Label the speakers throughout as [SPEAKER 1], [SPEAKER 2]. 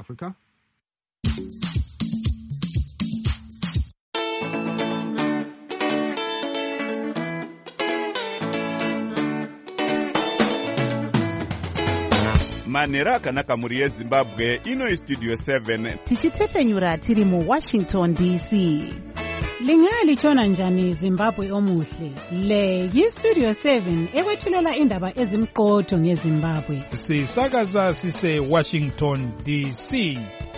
[SPEAKER 1] Africa.
[SPEAKER 2] Manera akanaka muri yeZimbabwe ino Studio 7
[SPEAKER 3] tichitefenyura tiri mu Washington DC.
[SPEAKER 4] Lingalitshona njani Zimbabwe omuhle? Le yiStudio 7 ekwethulela indaba ezimqotho ngeZimbabwe.
[SPEAKER 5] Sisakaza sise Washington DC.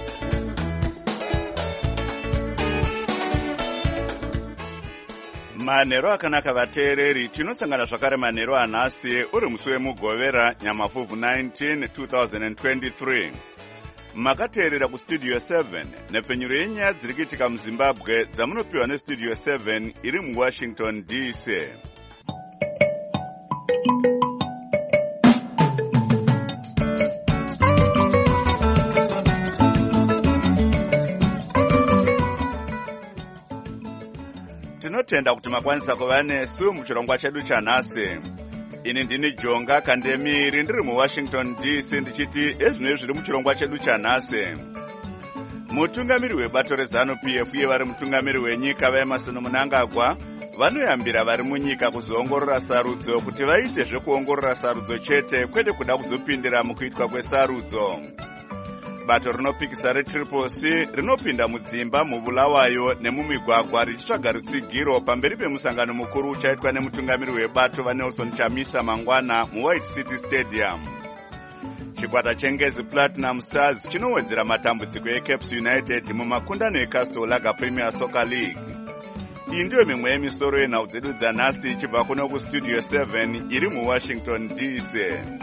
[SPEAKER 2] Manero akanaka vateereri, tinosangana zvakare manero anhasi uri musi wemugovera Nyamavhuvhu 19 2023. Makateerera kuStudio 7 nepfenyuro yenyaya dziri kuitika muZimbabwe dzamunopiwa neStudio 7 iri muWashington DC. Tinotenda kuti makwanisa kuva nesu muchirongwa chedu chanhasi. Ini ndini Jonga Kandemiri ndiri muWashington DC ndichiti ezvinoi zviri muchirongwa chedu chanhasi. Mutungamiri webato reZANU-PF uye vari mutungamiri wenyika vaEmmerson Mnangagwa vanoyambira vari munyika kuzoongorora sarudzo kuti vaite zvekuongorora sarudzo chete kwete kuda kuzopindira mukuitwa kwesarudzo. Bato rinopikisa reTriple-C rinopinda mudzimba mubulawayo nemumigwagwa richitsvaga rutsigiro pamberi pemusangano mukuru uchaitwa nemutungamiri webato vaNelson Chamisa mangwana muWhite City Stadium. Chikwata chengezi Platinum Stars chinowedzera matambudziko eCaps United mumakundano eCastle Lager Premier Soccer League. Iyi ndiyo mimwe yemisoro yenhau dzedu dzanhasi ichibva kuno kuStudio 7 iri muWashington DC.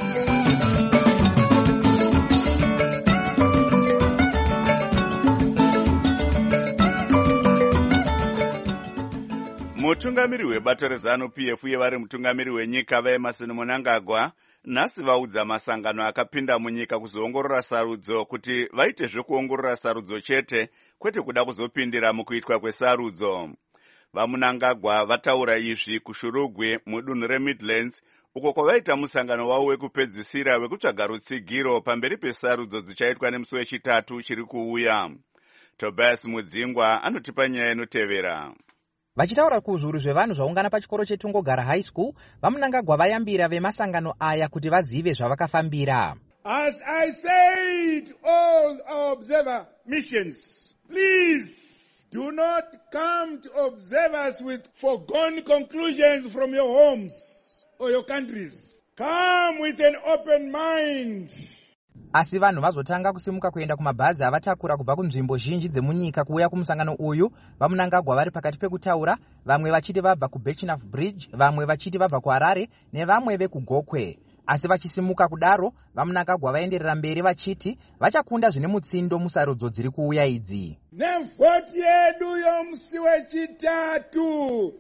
[SPEAKER 2] Mutungamiri webato reZANU-PF uye vari mutungamiri wenyika vaEmmerson Mnangagwa nhasi vaudza masangano akapinda munyika kuzoongorora sarudzo kuti vaite zvekuongorora sarudzo chete kwete kuda kuzopindira mukuitwa kwesarudzo. VaMnangagwa vataura izvi kuShurugwe mudunhu reMidlands uko kwavaita musangano wavo wekupedzisira wekutsvaga rutsigiro pamberi pesarudzo dzichaitwa nemusi wechitatu chiri kuuya. Tobias Mudzingwa anotipa nyaya inotevera.
[SPEAKER 6] Vachitaura kuzviuru zvevanhu zvaungana pachikoro cheTungogara High School, vaMnangagwa vayambira vemasangano aya kuti vazive zvavakafambira.
[SPEAKER 7] As I said, all our observer missions, please do not come to observe us with foregone conclusions from your homes or your countries. Come with an open mind.
[SPEAKER 6] Asi vanhu vazotanga kusimuka kuenda kumabhazi avatakura kubva kunzvimbo zhinji dzemunyika kuuya kumusangano uyu. VaMnangagwa vari pakati pekutaura, vamwe vachiti vabva kuBirchnough Bridge, vamwe vachiti vabva kuHarare nevamwe vekugokwe. Asi vachisimuka kudaro, VaMnangagwa vaenderera mberi vachiti vachakunda zvine mutsindo musarudzo dziri kuuya idzi.
[SPEAKER 7] Nevhoti yedu yomusi wechitatu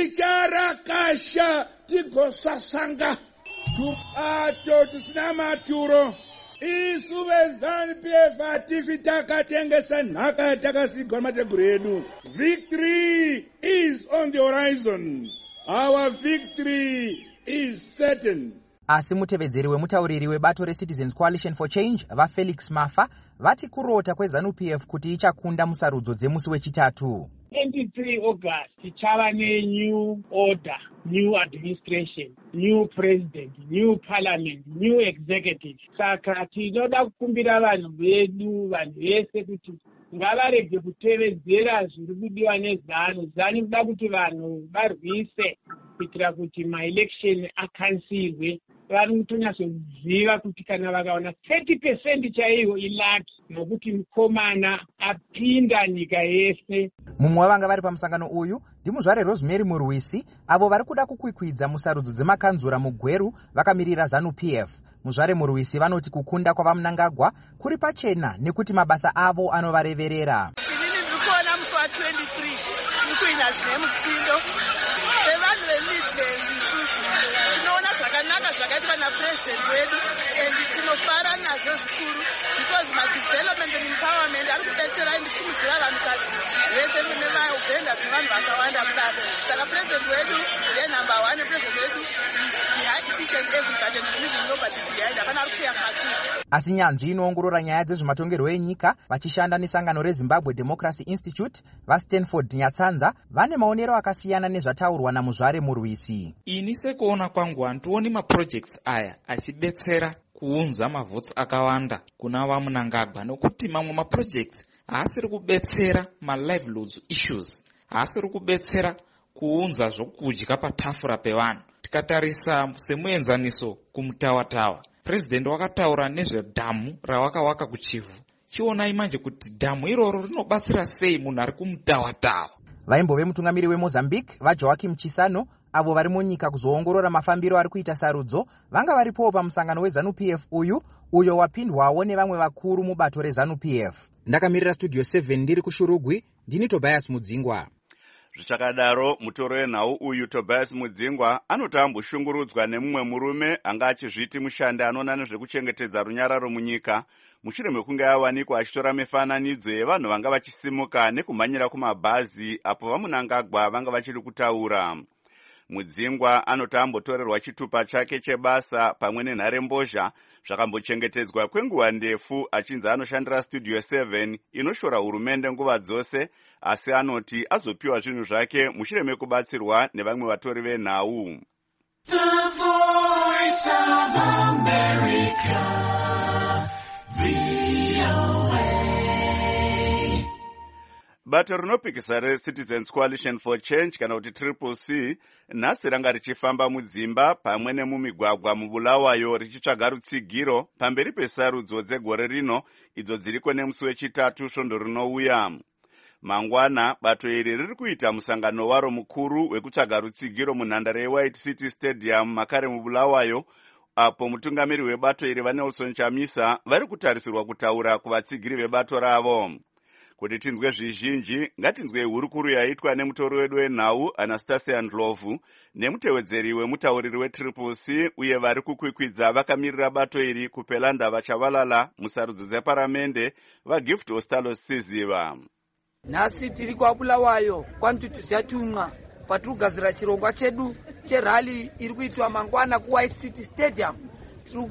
[SPEAKER 7] ticharakasha tigosasanga tubato tusina maturo. Isu veZANU-PF hatifi takatengesa nhaka yatakasigwa namateguru edu. Victory is on the horizon. Our victory is certain.
[SPEAKER 6] Asi mutevedzeri wemutauriri webato reCitizens Coalition for Change vaFelix Mafa vati kurota kweZANU-PF kuti ichakunda musarudzo dzemusi wechitatu.
[SPEAKER 8] 23 August tichava nenew order, new administration, new president, new parliament, new executive. Saka tinoda kukumbira vanhu vedu, vanhu vese kuti ngavarege kutevedzera zviri kudiwa neZANU. ZANU kuda kuti vanhu varwise kuitira kuti maelection akansilwe. Vari kutonyasoziva kuti kana vakaona 30% chaiyo ilaki nokuti mukomana apinda nyika yese.
[SPEAKER 6] Mumwe wavanga vari pamusangano uyu ndimuzvare Rosemary Murwisi, avo vari kuda kukwikwidza musarudzo dzemakanzura muGweru vakamirira ZANU-PF. Muzvare Murwisi vanoti kukunda kwavaMnangagwa kuri pachena nekuti mabasa avo anovareverera.
[SPEAKER 9] Inini ndiri kuona musi wa23 tiri kuina zvine mutsindo sevanhu veMidlands. Isusu tinoona zvakanaka zvakaitwa napresident wedu and tinofara nazvo zvikuru because madevelopment and empowerment ari kubetsera indi kusimudzira vanhukadzi vese nevagenda nevanhu vakawanda kudaro. Saka president wedu ndenumber 1, president wedu is behind each and every button, even nobody behind. Hapana kusiya kumashure.
[SPEAKER 6] Asi nyanzvi inoongorora nyaya dzezvematongerwo enyika vachishanda nesangano reZimbabwe Democracy Institute vaStanford Nyatsanza vane maonero akasiyana nezvataurwa naMuzvare Murwisi.
[SPEAKER 1] Ini sekuona kwangu handioni maprojects aya achidetsera kuunza mavhotsi akawanda kuna vaMnangagwa, nokuti mamwe maprojects haasiri kubetsera malivelihoods issues, haasiri kubetsera kuunza zvokudya patafura pevanhu. Tikatarisa semuenzaniso kumutawa-tawa, president wakataura nezvedhamu rawakawaka kuChivu. Chionai manje kuti dhamu iroro rinobatsira sei munhu ari kumutawa-tawa.
[SPEAKER 6] Vaimbove mutungamiri weMozambique vaJoaquim Chissano avo vari munyika kuzoongorora mafambiro ari kuita sarudzo vanga varipowo pamusangano weZANU-PF uyo wapindwawo nevamwe vakuru mubato reZANU-PF. Ndakamirira Studio 7 ndiri kuShurugwi, ndini Tobias Mudzingwa.
[SPEAKER 2] Zvichakadaro mutoro wenhau uyu Tobias Mudzingwa anotamboshungurudzwa nemumwe murume anga achizviti mushandi anoona nezvekuchengetedza runyararo munyika mushure mekunge awanikwa achitora mifananidzo yevanhu vanga vachisimuka nekumhanyira kumabhazi apo vaMnangagwa vanga vachiri kutaura. Mudzingwa anotambotorerwa chitupa chake chebasa pamwe nenharembozha zvakambochengetedzwa kwenguva ndefu achinzi anoshandira Studio 7 inoshora hurumende nguva dzose, asi anoti azopiwa zvinhu zvake mushure mekubatsirwa nevamwe vatori venhau. The Voice of America, bato rinopikisa reCitizens Coalition for Change kana kuti CCC nhasi ranga richifamba mudzimba pamwe nemumigwagwa muBulawayo richitsvaga rutsigiro pamberi pesarudzo dzegore rino idzo dziriko nemusi wechitatu svondo rinouya. Mangwana bato iri riri kuita musangano waro mukuru wekutsvaga rutsigiro munhandare yeWhite City Stadium makare muBulawayo, apo mutungamiri webato iri vaNelson Chamisa vari kutarisirwa kutaura kuvatsigiri vebato ravo. Kuti tinzwe zvizhinji, ngatinzwe hurukuru yaitwa nemutori wedu wenhau Anastasia Ndlovu nemutevedzeri wemutauriri weCCC uye vari kukwikwidza vakamirira bato iri kupela ndava Chavalala musarudzo dzeparamende vaGift Ostalo Siziva.
[SPEAKER 10] Nhasi tiri kwaBulawayo kwantutuziyatumwa patirikugadzira chirongwa chedu cherali iri kuitwa mangwana kuWhite City Stadium. Tiri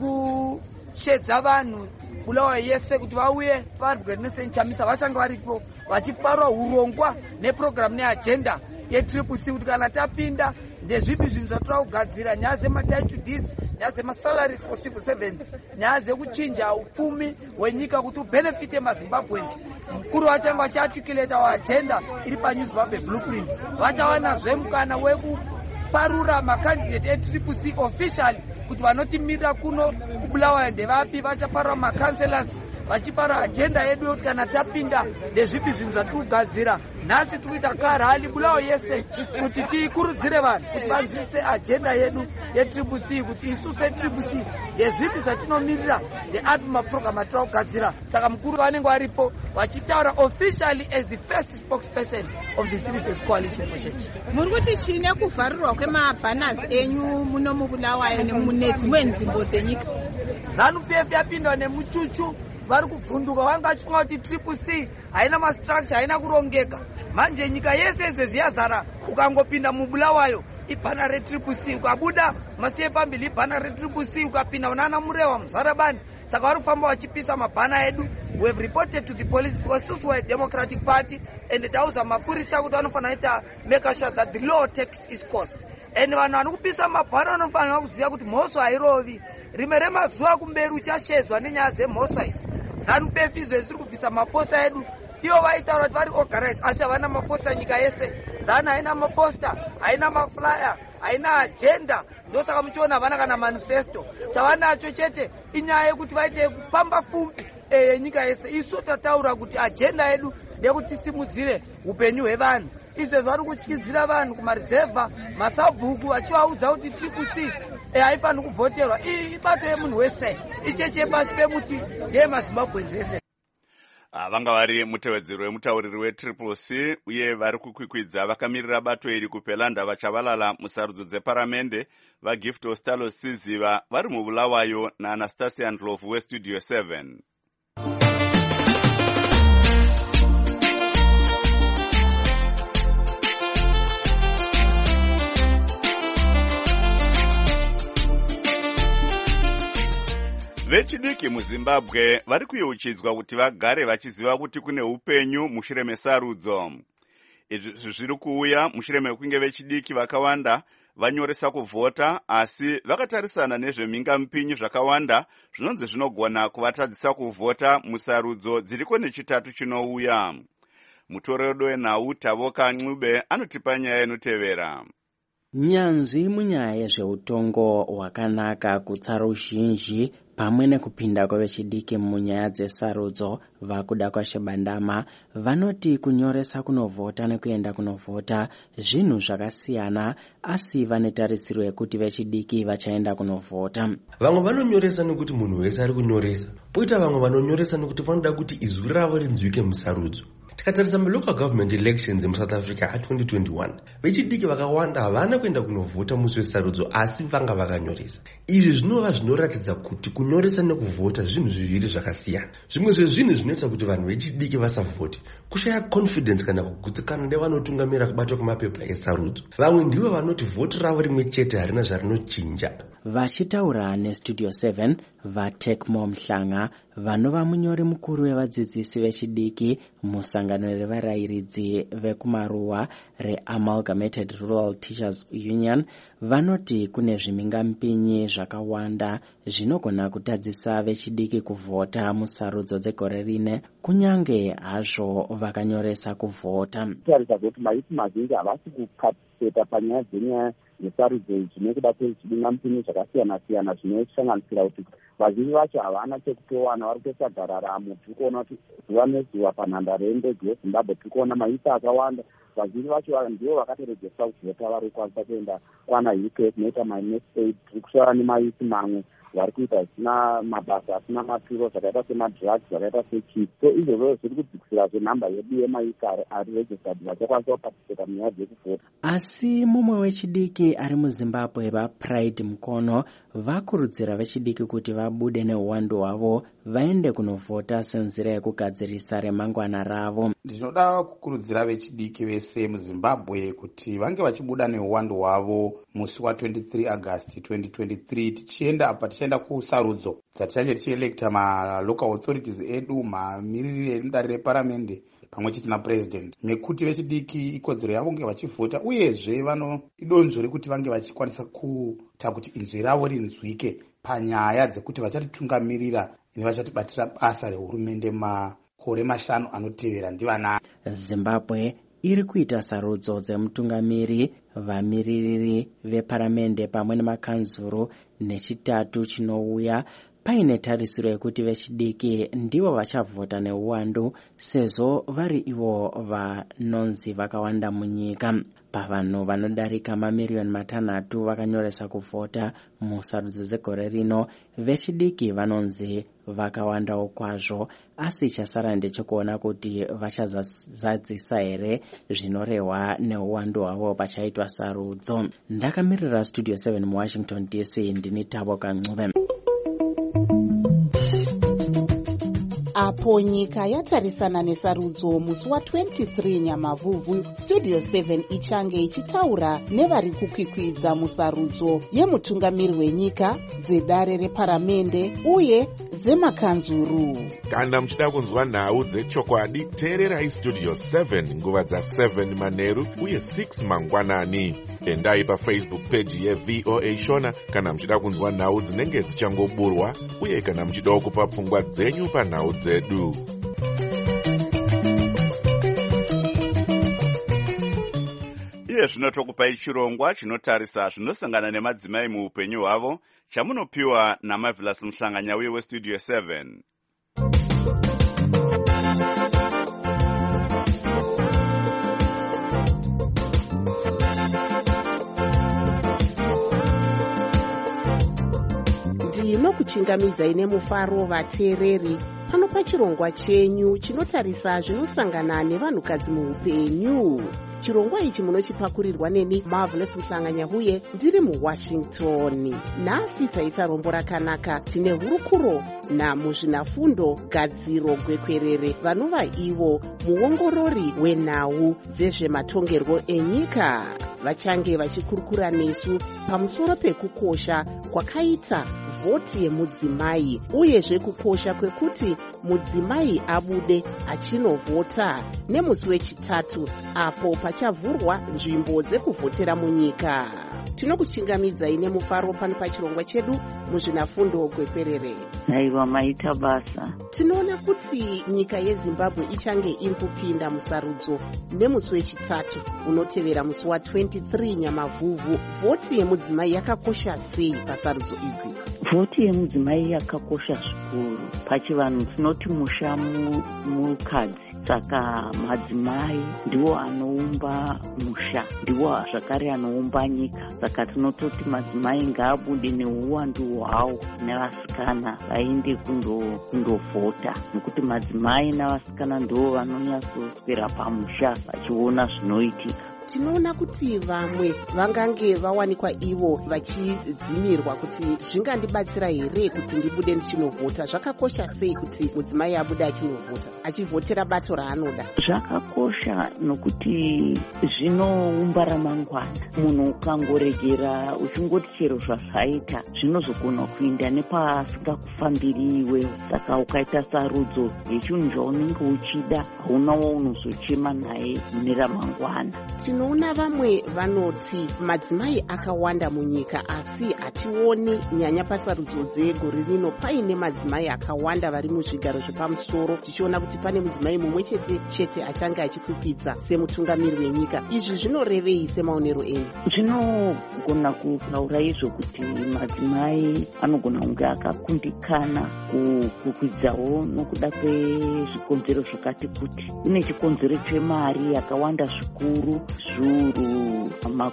[SPEAKER 10] kushedza vanhu Bulawayo yese kuti vauye varwe nesenchamisa vachanga varipo vachiparwa hurongwa neprogramu neagenda yeCCC kuti kana tapinda ndezvipi zvinhu zvatora kugadzira, nyaya dzematitle deeds, nyaya dzemasalaries for civil servants, nyaya dzekuchinja upfumi hwenyika kuti ubenefite maZimbabweans. Mukuru vachanga vachiarticulata agenda iri paNew Zimbabwe Blueprint. Vachawanazve mukana wekuparura makandidate eCCC officially kuti vanotimirira kuno kuBulawayo ndevapi, vachaparura macancelors, vachipara agenda yedu yokuti kana tapinda ndezvipi zvinhu zvatiri kugadzira. Nhasi tiri kuita karali Bulawayo yese kuti tikurudzire vanhu kuti vanzwisise agenda yedu yeCCC kuti isu seCCC ndezvipi zvatinomirira ndeapi maprogramu atiri kugadzira. Saka mukuru vanenge varipo vachitaura officially as the first spokesperson of the Citizens Coalition for Change.
[SPEAKER 3] Muri kuti chine kuvharirwa kwemabhanazi enyu muno muBulawayo nemune nzvimbo dzenyika?
[SPEAKER 10] ZANU-PF yapindwa nemuchuchu, vari kubvunduka, vanga vachifunga kuti CCC haina mastructure, haina kurongeka. Manje nyika yese izvezvi yazara, ukangopinda muBulawayo ibhana reCCC, ukabuda masiye pambili ibhana reCCC, ukapinda unana Murewa Muzarabani. Saka vari kufamba vachipisa mabhana edu. We have reported to the police because this was a Democratic Party and tauza mapurisa kuti vanofana ita make sure that the law takes its course. And vanhu vanokupisa mabhana vanofanira kuziva kuti mhosva hairovi. Rimwe remazuva kumberi uchashedzwa nenyaya dzemhosva idzi. ZANU-PF izvezvi iri kubvisa maposta edu. Ivo vaitaura kuti vari organize asi havana maposta nyika yese. ZANU haina maposta, haina maflyer, haina agenda. Ndosaka muchiona havana kana manifesto. Chavanacho chete inyaya yekuti vaite kupamba fumbi nyika yese. Isu tataura kuti agenda yedu ndeyekuti tisimudzire upenyu hwevanhu. Izvo vari kutyidzira vanhu kumarizevha, masabhuku vachivaudza kuti CCC haifaniri kuvhoterwa. Ibato yemunhu wese, icheche pasi pemuti ndeyemaZimbabweans ese.
[SPEAKER 2] Vanga vari mutevedzeri wemutauriri weCCC uye vari kukwikwidza vakamirira bato iri kupela ndava Chavalala musarudzo dzeparamende vaGift Ostalo Siziva vari muBulawayo naAnastasia Ndlovu weStudio 7. Vechidiki muZimbabwe vari kuyeuchidzwa kuti vagare vachiziva kuti kune upenyu mushure mesarudzo. Izvi zviri kuuya mushure mekunge vechidiki vakawanda vanyoresa kuvhota, asi vakatarisana nezvemhingamupinyi zvakawanda zvinonzi zvinogona kuvatadzisa kuvhota musarudzo dziriko nechitatu chinouya. Mutoredo wenhau Tavoka Ncube anotipa nyaya inotevera.
[SPEAKER 11] Nyanzvi munyaya yezveutongo hwakanaka, kutsa ruzhinji pamwe nekupinda kwevechidiki munyaya dzesarudzo vakuda kwaShabandama vanoti kunyoresa kunovhota nekuenda kunovhota zvinhu zvakasiyana, asi vanetarisiro yekuti vechidiki vachaenda kunovhota.
[SPEAKER 12] Vamwe vanonyoresa nekuti munhu wese ari kunyoresa, poita vamwe vanonyoresa nekuti vanoda kuti izwi ravo rinzwike musarudzo. Tikatarisa local government elections in South Africa at 2021, vechidiki vakawanda havana kuenda kunovhota musi wesarudzo, asi vanga vakanyoresa. Izvi zvinova zvinoratidza kuti kunyoresa nekuvhota zvinhu zviviri zvakasiyana. Zvimwe zvezvinhu zvinoita kuti vanhu vechidiki vasavhoti kushaya confidence kana kugutsikana nevanotungamira kubatwa kwemapepa esarudzo. Vamwe ndivo vanoti vhoti ravo rimwe chete harina zvarinochinja.
[SPEAKER 11] Vachitaura neStudio 7, vaTekmo Mhlanga vanova munyori mukuru wevadzidzisi vechidiki musangano revarairidzi vekumaruwa reAmalgamated Rural Teachers Union vanoti kune zvimhingamupinyi zvakawanda zvinogona kutadzisa vechidiki kuvhota musarudzo dzegore rine, kunyange hazvo vakanyoresa kuvhota.
[SPEAKER 13] Tarisa kuti maiti mazhinji havasi kuparticipata panyaya dzenyaya yesarudzo idzi nekuda kwezvimhingamupinyi zvakasiyana-siyana zvinosanganisira kuti vazhinji vacho havana chekutowana, vari kutotsvaga raramo. Tiri kuona kuti zuva nezuva panhandare yendege yeZimbabwe tiri kuona maisa akawanda. Vazhinji vacho ndivo vakatorejesa kuvhota vari kukwanisa kuenda kwana UK kunoita maNSAID. Tiri kushora nemaisi mamwe vari kuita zvisina mabasa asina maturo zvakaita semadrugs, zvakaita sechips. So izvozvo zviri kudzikisira zvenhamba yedu yemaika ari registered vachakwanisa kuparticipata munyaya dzekuvhota.
[SPEAKER 11] Asi mumwe wechidiki ari muZimbabwe vaPride Mukono vakurudzira vechidiki kuti vabude neuwandu hwavo vaende kunovhota senzira yekugadzirisa remangwana ravo.
[SPEAKER 14] Ndinoda kukurudzira vechidiki vese muZimbabwe kuti vange vachibuda neuwandu hwavo musi wa23 August 2023 tichienda kusarudzo dzatichache tichielekta malocal authorities edu, mamiriri emudariro reparamende pamwe chete napresident. Nekuti vechidiki ikodzero yavo kunge vachivhota, uyezve vano idonzvo rekuti vange vachikwanisa kuita kuti inzwi ravo rinzwike panyaya dzekuti vachatitungamirira nevachatibatira basa rehurumende makore 5 anotevera ndivanani.
[SPEAKER 11] Zimbabwe iri kuita sarudzo dzemutungamiri, vamiririri veparamende pamwe nemakanzuru nechitatu chinouya, paine tarisiro yekuti vechidiki ndivo vachavhota neuwandu sezvo vari ivo vanonzi vakawanda munyika. Pavanhu vanodarika mamiriyoni 6 vakanyoresa kuvhota musarudzo dzegore rino, vechidiki vanonzi vakawandawo kwazvo, asi chasara ndechekuona kuti vachazadzisa here zvinorehwa neuwandu hwavo pachaitwa sarudzo. Ndakamirira Studio 7 muWashington DC, ndini Tavoka Ncube.
[SPEAKER 15] Apo nyika yatarisana nesarudzo musi wa23 Nyamavhuvhu, Studio 7 ichange ichitaura nevari kukwikwidza musarudzo yemutungamiri wenyika, dzedare reparamende uye dzemakanzuru.
[SPEAKER 16] Kana muchida kunzwa nhau dzechokwadi, teererai Studio 7 nguva dza7 manheru uye 6 mangwanani. Endai paFacebook page yeVOA Shona kana muchida kunzwa nhau dzinenge dzichangoburwa, uye kana muchidawo kupa pfungwa dzenyu panhau dzedu.
[SPEAKER 2] Iye zvino tokupai chirongwa chinotarisa zvinosangana nemadzimai muupenyu hwavo, chamunopiwa naMarvelous Mhlanga nyauye weStudio 7.
[SPEAKER 15] Ndinokuchingamidzai nemufaro vateereri pano pachirongwa chenyu chinotarisa zvinosangana nevanhukadzi muupenyu. Chirongwa ichi munochipakurirwa neni Marvelous Mhlanga Nyahuye ndiri muWashington. Nhasi taita rombo rakanaka, tine hurukuro namuzvinafundo gadziro gwekwerere vanova ivo muongorori wenhau dzezvematongerwo enyika. vachange vachikurukura nesu pamusoro pekukosha kwakaita vhoti yemudzimai uyezve kukosha kwekuti mudzimai abude achinovhota nemusi wechitatu apo pachavhurwa nzvimbo dzekuvhotera munyika. Tinokuchingamidzai nemufaro pano pachirongwa chedu muzvinafundo gwekwerere.
[SPEAKER 17] Aiwa, maita basa.
[SPEAKER 15] Tinoona kuti nyika yeZimbabwe ichange iri kupinda musarudzo nemusi wechitatu unotevera musi wa23 Nyamavhuvhu. Vhoti yemudzimai yakakosha sei pasarudzo idzi?
[SPEAKER 17] Vhoti yemudzimai yakakosha zvikuru. Pachivanhu tinoti musha mukadzi, saka madzimai ndiwo anoumba musha, ndiwo zvakare anoumba nyika. Saka tinototi madzimai ngaabude neuwandu hwawo nevasikana vaende kundovhota, nekuti madzimai navasikana ndivo vanonyatsoswera pamusha vachiona zvinoitika.
[SPEAKER 15] Tinoona kuti vamwe vangange vawanikwa ivo vachidzimirwa kuti zvingandibatsira here kuti ndibude ndichinovhota. Zvakakosha sei kuti mudzimai abude achinovhota, achivhotera bato raanoda?
[SPEAKER 17] Zvakakosha nokuti zvinoumba ramangwana. Munhu ukangoregera uchingoti chero zvazvaita zvinozogona kuenda nepasingakufambiri iwe. Saka ukaita sarudzo yechinhu chaunenge uchida, hauna waunozochema naye mune ramangwana.
[SPEAKER 15] Tinoona vamwe vanoti madzimai akawanda munyika, asi hationi nyanya pasarudzo dzegore rino paine madzimai akawanda vari muzvigaro zvepamusoro, tichiona kuti pane mudzimai mumwe chete achange achikwikwidzwa semutungamiri wenyika. Izvi zvinorevei semaonero enyu?
[SPEAKER 17] Zvinogona kutaura izvo kuti madzimai anogona kunge akakundikana kukwidzawo nokuda kwezvikonzero zvakati kuti. Kune chikonzero chemari yakawanda zvikuru, zviuru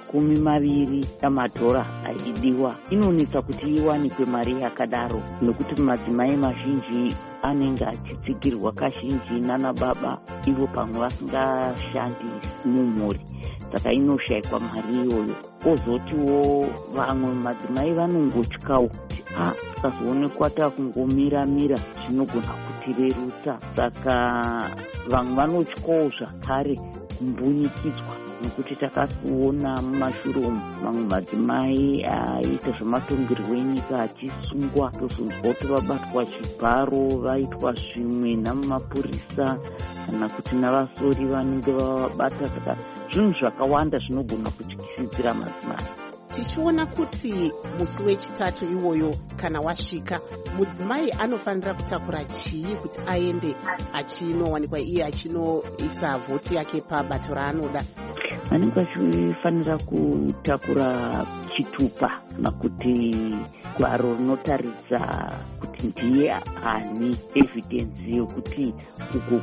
[SPEAKER 17] 20 yamadhora aidiwa. Inonetsa kuti iwanikwe mari yakadaro nokuti madzimai mazhinji anenge achitsigirwa kazhinji nana baba, ivo pamwe vasingashandi mumhuri, saka inoshayikwa mari iyoyo. Kozotiwo vamwe madzimai vanongotyawo kuti tikazoonekwa takungomira zvinogona kutirerutsa, saka vamwe vanotyawo zvakare kumbunyikidzwa, nekuti takasiona mumashure umu mamwe madzimai aita zvematongerwo enyika achisungwa, tozonzwa kuti vabatwa chibharo, vaitwa zvimwe namapurisa kana kuti navasori vanenge vavabata. Saka zvinhu zvakawanda zvinogona kutyisidzira madzimai.
[SPEAKER 15] Tichiona kuti musi wechitatu iwoyo kana wasvika, mudzimai anofanira kutakura chii kuti aende achinowanikwa iye achinoisa vhoti yake pabato raanoda?
[SPEAKER 17] Vanenge vachifanira kutakura chitupa kana kuti gwaro rinotaridza kuti ndiye ani, evidence yokuti uko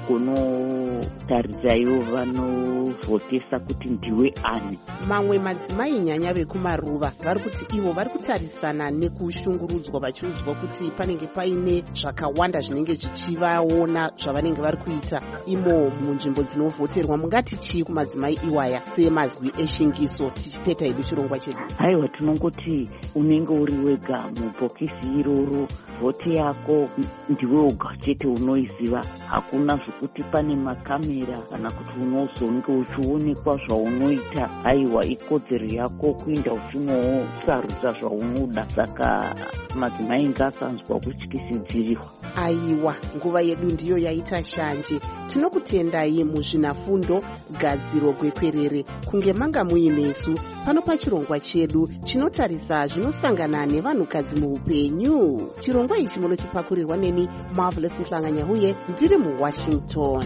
[SPEAKER 17] kunotaridzayo vanovhotesa kuti ndiwe ani.
[SPEAKER 15] Mamwe madzimai nyanya vekumaruva vari kuti ivo vari kutarisana nekushungurudzwa, vachiudzwa kuti panenge paine zvakawanda zvinenge zvichivaona zvavanenge vari kuita imo munzvimbo dzinovhoterwa. Mungati chii kumadzimai iwaya semazwi eshingiso tichipeta hedu chirongwa chedu?
[SPEAKER 17] Haiwa, tinongoti unenge uri wega mubhokisi iroro, vhoti yako ndiwe oga chete unoiziva. Hakuna zvokuti pane makamera kana kuti unozonge uchionekwa zvaunoita. Haiwa, ikodzero yako kuenda uchinosarudza zvaunoda. Saka madzimai ngasanzwa kutyisidzirirwa.
[SPEAKER 15] Aiwa, nguva yedu ndiyo yaita shanje. Tinokutendai muzvinafundo gadziro gwekwerere kunge manga muinesu pano pachirongwa chedu chinotarisa zvinosangana nevanhukadzi muupenyu. Chirongwa ichi munochipakurirwa neni Marvelous Mhlanga-Nyahuye, ndiri muWashington.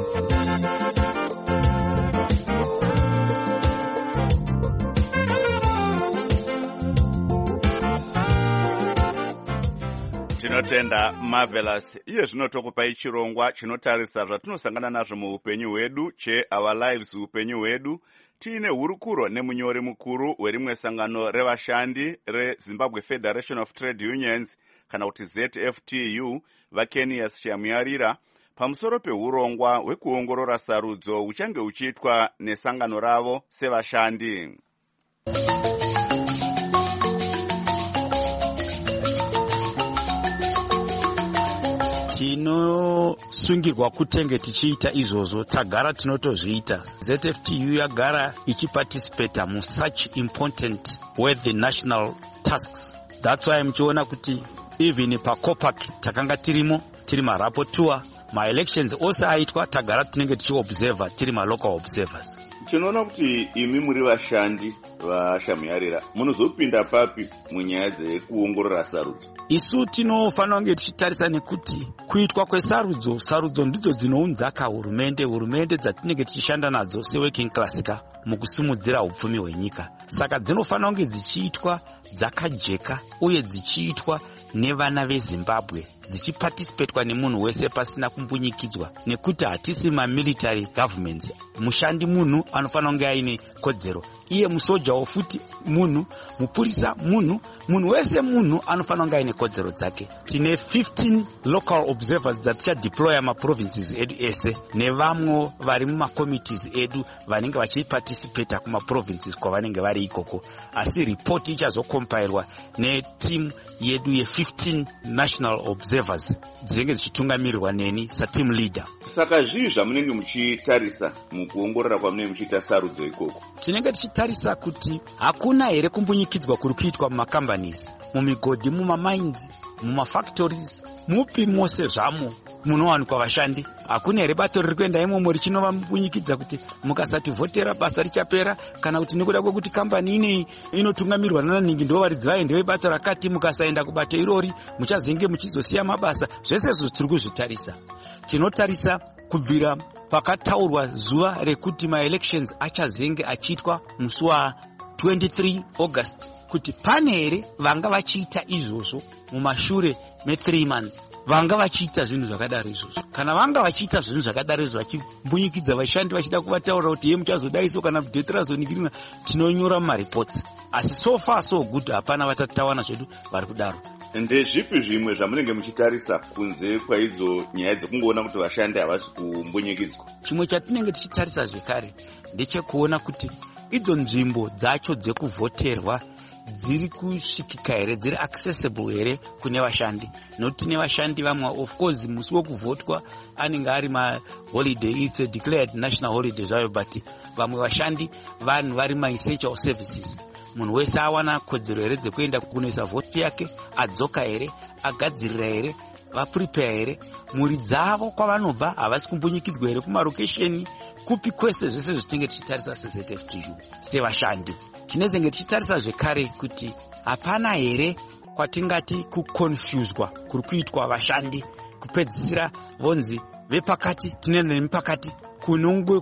[SPEAKER 2] Tinotenda Marvelous. Iye zvino tokupai chirongwa chinotarisa zvatinosangana nazvo muupenyu hwedu, Our Lives upenyu hwedu. Tiine hurukuro nemunyori mukuru werimwe sangano revashandi reZimbabwe Federation of Trade Unions kana kuti ZFTU, vaKenias Shamuyarira, pamusoro pehurongwa hwekuongorora sarudzo huchange huchiitwa nesangano ravo sevashandi.
[SPEAKER 18] tinosungirwa kutenge tichiita izvozvo, tagara tinotozviita. ZFTU yagara ichiparticipata musuch important worthy national tasks. That's why muchiona kuti even paCOPAC takanga tirimo, tiri marapporteur. Ma-elections ose aitwa tagara tinenge tichiobserva tiri ma-local observers.
[SPEAKER 2] Tinoona kuti imi muri vashandi vaShamuyarira munozopinda papi munyaya dzekuongorora sarudzo?
[SPEAKER 18] Isu tinofanira kunge tichitarisa nekuti kuitwa kwesarudzo, sarudzo ndidzo dzinounzaka hurumende dzatinenge tichishanda nadzo seworking class mukusimudzira upfumi hwenyika. Saka dzinofanira kunge dzichiitwa dzakajeka uye dzichiitwa nevana veZimbabwe, dzichiparticipatwa nemunhu wese pasina kumbunyikidzwa, nekuti hatisi ma-military governments. Mushandi munhu anofanira kunge aine kodzero, iye musojawo futi munhu, mupurisa munhu, munhu wese munhu anofanira kunge aine kodzero dzake. Tine 15 local observers dzatichadeploya maprovinces edu ese, nevamwe vari mumakomitees edu vanenge vachiparticipata kumaprovinces kwavanenge vari ikoko. Asi report ichazokompairwa neteam yedu ye15 national observers dzinenge dzichitungamirirwa neni sateam leader.
[SPEAKER 2] Saka zvii zvamunenge muchitarisa mukuongorora kwamunenge muchiita sarudzo ikoko?
[SPEAKER 18] Tinenge tichitarisa kuti hakuna here kumbunyikidzwa kuri kuitwa mumacompanies, mumigodhi, mumamines, mumafactories, mupi mose zvamo munowanikwa vashandi. Hakuna here bato riri kuenda imomo richinova mumbunyikidza kuti mukasativhotera basa richapera, kana kuti nekuda kwekuti kambani ineyi inotungamirwa nananingi ndo varidzi vaende vebato rakati, mukasaenda kubato irori muchazenge muchizosiya mabasa. Zvese izvo tiri kuzvitarisa. Tinotarisa kubvira pakataurwa zuva rekuti ma-elections achazenge achiitwa musi wa23 August kuti pane here vanga vachiita izvozvo mumashure me3 months, vanga vachiita zvinhu zvakadaro izvozvo. Kana vanga vachiita zvinhu zvakadaro izvo vachimbunyikidza vashandi vachida kuvataura kuti ye muchazodaiso kana bhudheti razoningirina, tinonyora mumareports. Asi so far so good, hapana vatatawana zvedu vari kudaro.
[SPEAKER 2] Ndezvipi zvimwe zvamunenge muchitarisa kunze kwaidzo nyaya dzekungoona kuti vashandi havasi kumbunyikidzwa?
[SPEAKER 18] Chimwe chatinenge tichitarisa zvekare ndechekuona kuti idzo nzvimbo dzacho dzekuvhoterwa dziri kusvikika here, dziri accessible here kune vashandi. Nokuti tine vashandi vamwe, of course musi wekuvhotwa anenge ari maholiday, it's a declared national holiday zvayo, but vamwe vashandi vanhu vari ma-essential services. Munhu wese awana kodzero here dzekuenda kunoisa vhoti yake, adzoka here, agadzirira here, vaprepare here, mhuri dzavo kwavanobva havasi kumbunyikidzwa here kumarokesheni, kupi kwese. Zvese zvitinge tichitarisa seZFTU sevashandi. Tinezenge tichitarisa zvekare kuti hapana here kwatingati kukonfuswa kuri kuitwa vashandi, kupedzisira vonzi vepakati tinene nemipakati kunongwe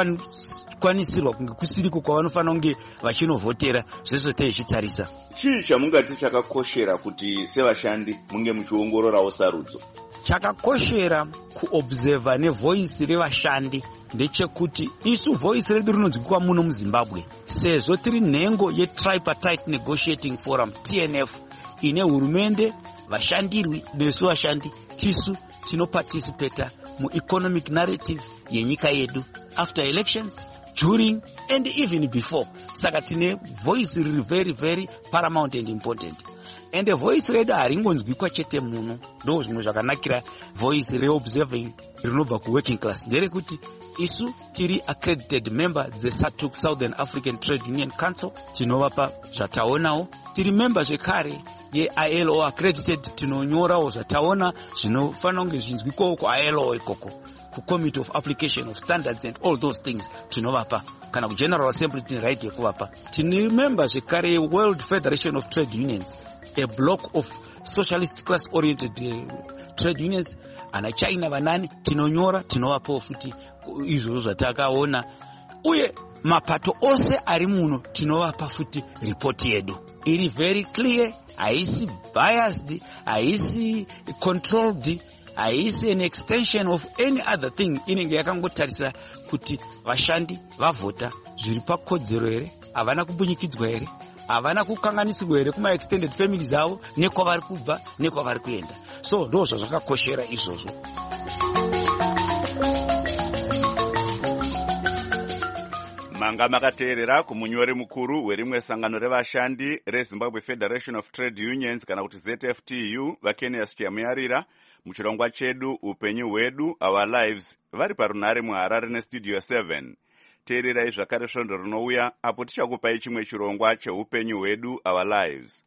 [SPEAKER 18] kukwanisirwa kunge kusiriko kwavanofanira kunge vachinovhotera. Zvese tichitarisa.
[SPEAKER 2] Chii chamungati chakakoshera kuti sevashandi munge muchiongororawo sarudzo?
[SPEAKER 18] Chakakoshera kuobserva nevoisi revashandi ndechekuti isu voisi redu rinonzwikwa muno muZimbabwe, sezvo tiri nhengo yeTripartite Negotiating Forum TNF ine hurumende, vashandirwi nesu vashandi. Tisu tinoparticipata mueconomic narrative yenyika yedu after elections, during and even before. Saka tine voice riri very very paramount and important. And voice redu haringonzwikwa chete muno. Ndo zvimwe zvakanakira voice reobserving rinobva kuworking class nderekuti isu tiri accredited member dzeSATUC, Southern African Trade Union Council, tinovapa zvataonawo. Tiri member zvekare yeILO accredited, tinonyorawo zvataona zvinofanira kunge zvinzwikwawo kuILO ikoko, kuCommittee of Application of Standards and all those things tinovapa, kana kuGeneral Assembly tine right yekuvapa. Tine member zvekare yeWorld Federation of Trade Unions, a block of socialist class oriented trade unions, ana China vanani, tinonyora tinovapawo futi izvozvo zvatakaona. Uye mapato ose ari muno tinovapa futi report yedu iri very clear, haisi biased, haisi controlled, haisi an extension of any other thing. Inenge yakangotarisa kuti vashandi vavhota zviri pakodzero here, havana kumbunyikidzwa here, havana kukanganisirwa here kuma extended families avo, nekwavari kubva nekwavari kuenda. So ndo zvazvakakoshera izvozvo.
[SPEAKER 2] Manga makateerera kumunyori mukuru werimwe sangano revashandi reZimbabwe Federation of Trade Unions kana kuti ZFTU vaKenias Shamuyarira muchirongwa chedu upenyu hwedu our lives vari parunare muHarare nestudio 7. Teererai zvakare svondo rinouya apo tichakupai chimwe chirongwa cheupenyu hwedu our lives.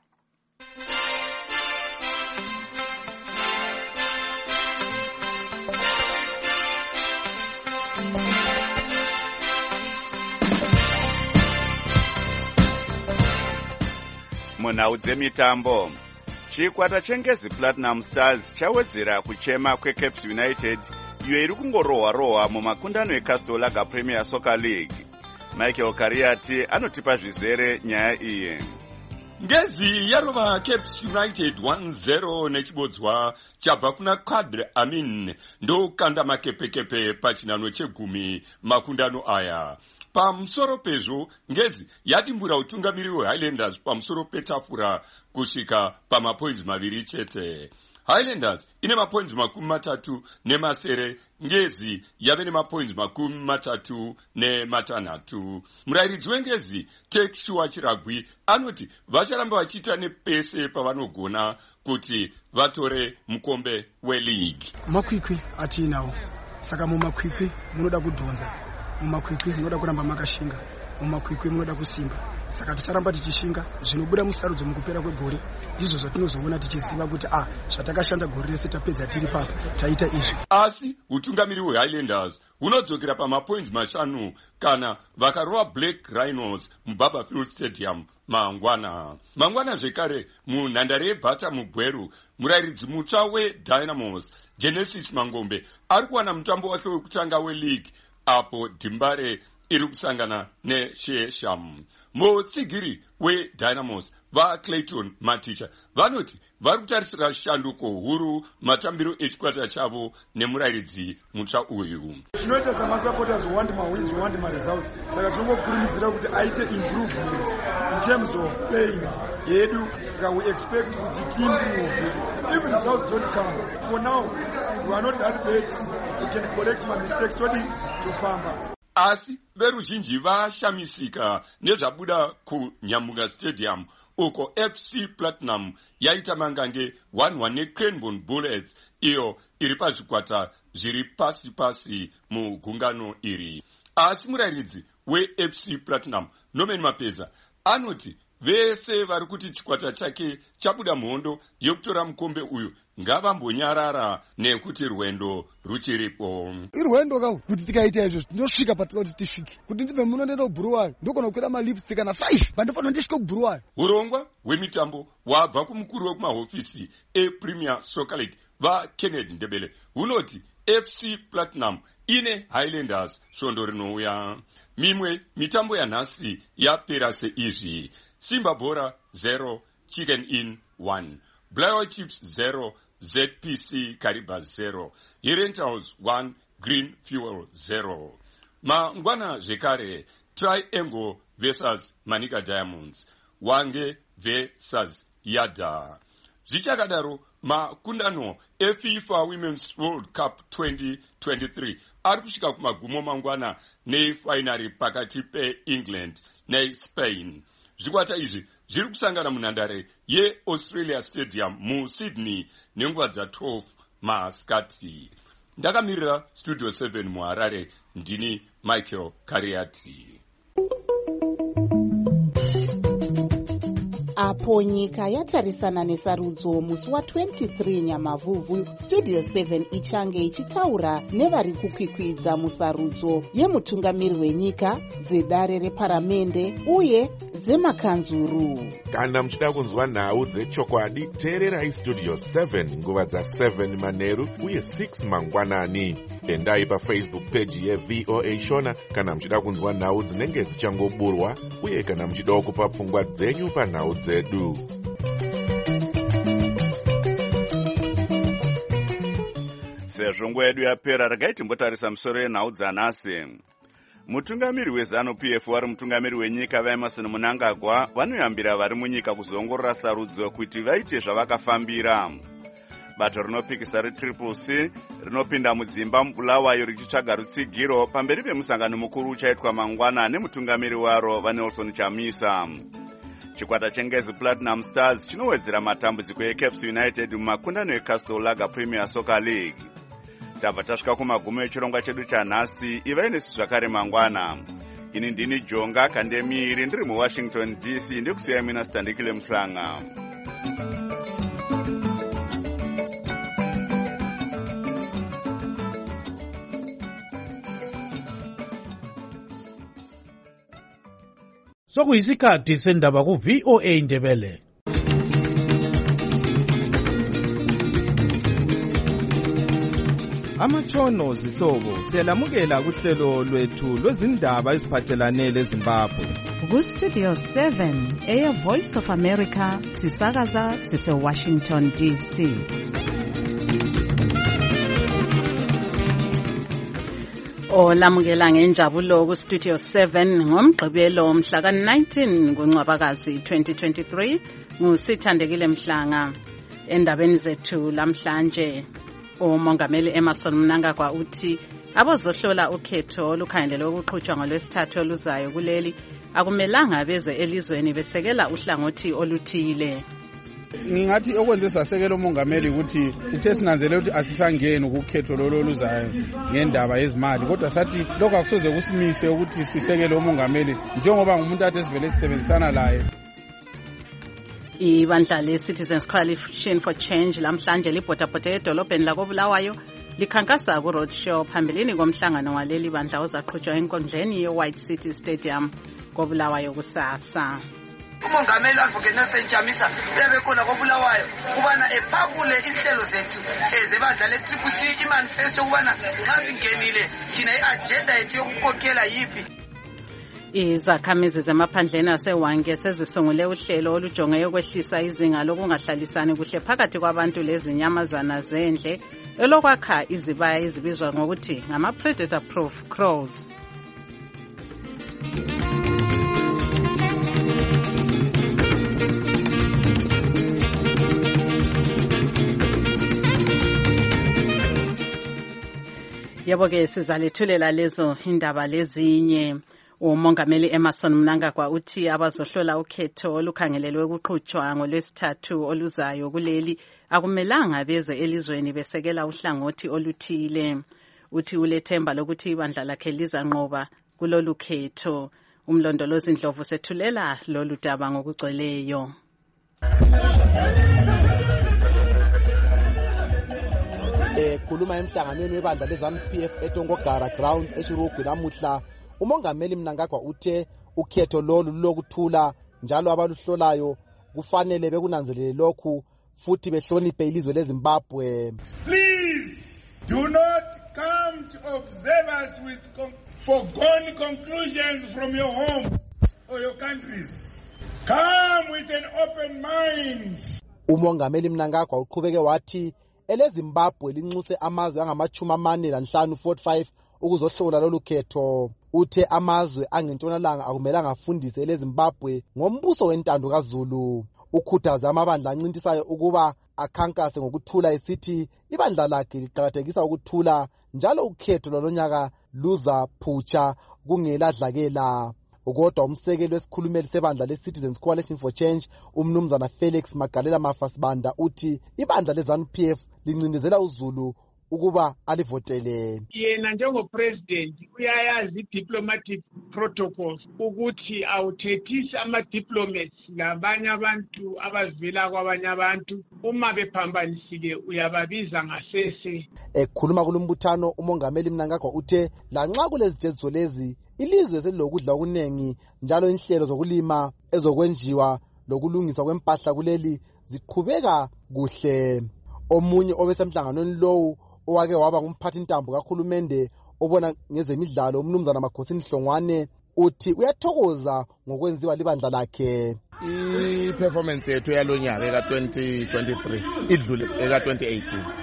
[SPEAKER 2] Munhau dzemitambo, chikwata chengezi Platinum Stars chawedzera kuchema kweCaps United iyo iri kungorohwa-rohwa mumakundano eCastorlaga Premier Soccer League. Michael Kariati anotipa zvizere nyaya iyi.
[SPEAKER 19] Ngezi yarova Caps United 1-0 nechibodzwa chabva kuna Kadri Amin ndokanda makepekepe pachinano chegumi makundano aya. Pamusoro pezvo, Ngezi yadimbura utungamiri weHighlanders pamusoro petafura kusvika pamapoints maviri chete. Highlanders ine mapoints 33, Ngezi yave nemapoints 36. Murairidzi weNgezi Tekshua Chiragwi anoti vacharamba vachiita nepese pavanogona kuti vatore mukombe weLeague.
[SPEAKER 20] Makwikwi atinawo, saka mumakwikwi munoda kudhonza, mumakwikwi munoda kuramba makashinga, mumakwikwi munoda kusimba. Saka ticharamba tichishinga zvinobuda musarudzo mukupera kwegore ndizvo zvatinozoona tichiziva kuti zvatakashanda gore rese tapedza tiri papa taita izvi.
[SPEAKER 19] Asi utungamiri hweHighlanders hunodzokera pamapoints 5 kana vakarova Black Rhinos muBarberfield Stadium mangwana zvekare munhandare yeBhata muGweru. Murairidzi mutsva weDynamos Genesis Mangombe ari kuwana mutambo wake wekutanga weLeague apo Dimbare iri kusangana neShesham. Mutsigiri weDynamos vaClayton Maticha vanoti vari kutarisira shanduko huru matambiro echikwata chavo nemurairidzi mutsva uyu.
[SPEAKER 7] Zvinoita samasupporters we want my wins, we want my results. Saka tinongokurumidzira kuti aite improvements in terms of playing yedu. We expect kuti team imove. If results don't come, for now we are not that bad. We can correct my mistakes to famba.
[SPEAKER 19] Asi veruzhinji vashamisika nezvabuda kuNyamuga Stadium uko FC Platinum yaita mangange 1-1 neCranbourne Bullets iyo iri pazvikwata zviri pasi mugungano iri. Asi murairidzi weFC Platinum Norman Mapeza anoti vese vari kuti chikwata chake chabuda muhondo yokutora mukombe uyu ngavambonyarara nekuti rwendo ruchiripo.
[SPEAKER 20] Irwendo kuti tikaita izvo tinosvika patinoda kuti tisvike. Kuti ndibve muno ndenda kuBuruwayo ndokona kukwira malipstick kana 5 pandofanira ndisvike kuBuruwayo.
[SPEAKER 19] Urongwa hwemitambo wabva kumukuru wekumahofisi ePremier Soccer League vaKennedy Ndebele hunoti FC Platinum ine Highlanders svondo rinouya. Mimwe mitambo yanhasi yapera seizvi: Simba Bora 0 Chicken Inn 1, Blair Chips 0 ZPC Kariba 0, Herentals 1 Green Fuel 0. Mangwana zvekare Triangle vs Manika Diamonds, Wange vs Yada. Zvichakadaro makundano eFIFA Women's World Cup 2023 ari kusvika kumagumo mangwana nefainari pakati peEngland neSpain. Zvikwata izvi zviri kusangana munhandare yeAustralia Stadium muSydney nenguva dza12 masikati. Ndakamirira Studio 7 muHarare, ndini Michael Kariati.
[SPEAKER 15] Apo nyika yatarisana nesarudzo musi wa23 Nyamavhuvhu, Studio 7 ichange ichitaura nevari kukwikwidza musarudzo yemutungamiri wenyika, dzedare reparamende uye dzemakanzuru.
[SPEAKER 16] Kana muchida kunzwa nhau dzechokwadi, teererai Studio 7 nguva dza7 manheru uye 6 mangwanani. Endai paFacebook page yeVOA Shona kana muchida kunzwa nhau dzinenge dzichangoburwa uye kana muchida kupa pfungwa dzenyu panhau dzedu.
[SPEAKER 2] Sezvo nguva yedu yapera, regai timbotarisa musoro yenhau dzanhasi. Mutungamiri weZANU-PF vari mutungamiri wenyika vaEmmerson Mnangagwa vanoyambira vari munyika kuzoongorora sarudzo kuti vaite zvavakafambira. Bato rinopikisa reCCC rinopinda mudzimba muBulawayo richitsvaga rutsigiro pamberi pemusangano mukuru uchaitwa mangwana nemutungamiri waro vaNelson Chamisa. chikwata chengezi Platinum Stars chinowedzera matambudziko eCaps United mumakundano eCastle Lager Premier Soccer League. Tabva tasvika kumagumo echirongwa chedu chanhasi. Ivai nesu zvakare mangwana. Ini ndini Jonga Kandemiri, ndiri muWashington DC, ndikusiyai mina Standikile Mhlanga.
[SPEAKER 5] Sokuyisikhathi sendaba ku-VOA Indebele.
[SPEAKER 21] Amatshono zihlobo siyalamukela kuhlelo lwethu lwezindaba eziphathelane leZimbabwe.
[SPEAKER 4] Ku-Studio 7 eyeVoice of America sisakaza sise-Washington DC. Olamukela ngenjabulo ku-Studio 7 ngomgqibelo mhla ka-19 kuNcwabakazi 2023 nguSithandekile Mhlanga. Endabeni zethu lamhlanje, uMongameli Emmerson Mnangagwa uthi abazohlola ukhetho olukhangelelwe ukuqhutshwa ngolwesithathu oluzayo kuleli akumelanga beze elizweni besekela uhlangothi oluthile.
[SPEAKER 22] Ngingathi okwenze sasekela umongameli ukuthi sithe sinanzele ukuthi asisangeni ukukhetho lolo oluzayo ngendaba yezimali, kodwa sathi lokho akusoze kusimise ukuthi sisekele umongameli njengoba ngumuntu ade sivele sisebenzisana laye.
[SPEAKER 4] Ibandla le-Citizens Coalition for Change lamhlanje libhodabhode edolobheni lakoBulawayo likhankasa ku-roadshow phambilini komhlangano waleli bandla ozaqhutshwa enkundleni ye-White City Stadium koBulawayo kusasa.
[SPEAKER 10] Umongameli Advocate Nelson Chamisa uyabekhona koBulawayo kubana ephakule inhlelo zethu ezebandla le-TCC imanifesto kubana xa singenile thina i-agenda yethu yokukhokhela yiphi. Izakhamizi zemaphandleni aseWange sezisungule uhlelo olujonge ukwehlisa izinga lokungahlalisani kuhle phakathi kwabantu lezinyamazana zendle elokwakha izibaya ezibizwa ngokuthi ngama-predator proof crows. Yebo-ke sizalethulela lezo indaba lezinye. UMongameli Emmerson Mnangagwa uthi abazohlola ukhetho olukhangelelwe ukuqhutshwa ngolwesithathu oluzayo kuleli akumelanga beze elizweni besekela uhlangothi oluthile. Uthi ulethemba lokuthi ibandla lakhe lizanqoba kulolu khetho. Umlondolozi Ndlovu sethulela lolu daba ngokugcweleyo.
[SPEAKER 23] Khuluma emhlanganweni webandla leZANU-PF eTongogara Ground eShirugwi namuhla, uMongameli Mnangagwa uthe ukhetho lolu lokuthula njalo abaluhlolayo kufanele bekunanzelele lokhu futhi behloniphe ilizwe leZimbabwe.
[SPEAKER 7] Please do not come to observe us with foregone conclusions from your home or your countries. Come with an open mind.
[SPEAKER 23] uMongameli Mnangagwa uqhubeke wathi eleZimbabwe linxuse amazwe angama-45 ukuzohlola lolu khetho. Uthe amazwe angentshonalanga akumelanga afundise eleZimbabwe ngombuso wentando kaZulu. Ukhuthaza amabandla ancintisayo ukuba akhankase ngokuthula esithi ibandla lakhe liqakathekisa ukuthula njalo ukhetho lwalonyaka luzaphutsha kungeladlakela. Kodwa umsekeli wesikhulumeli sebandla le-Citizens Coalition for Change umnumzana Felix Magalela Mafasibanda uthi ibandla leZANU-PF lincindezela uZulu ukuba alivotele.
[SPEAKER 8] Yena njengopresident uyayazi i-diplomatic protocols ukuthi awuthethisi ama-diplomats labanye abantu abavela kwabanye abantu. Uma bephambanisile uyababiza ngasese.
[SPEAKER 23] Ekhuluma kulombuthano uMongameli Mnangagwa uthe lanxa kulezijeziso lezi ilizwe selilokudla okunengi njalo inhlelo zokulima ezokwenjiwa lokulungiswa kwempahla kuleli ziqhubeka kuhle. Omunye obesemhlanganweni lowu owake waba ngumphathi intambo kahulumende obona ngezemidlalo umnumzana Makhosini Hlongwane uthi uyathokoza ngokwenziwa libandla lakhe.
[SPEAKER 24] I-performance yethu yalonyaka eka-2023 idlule eka-2018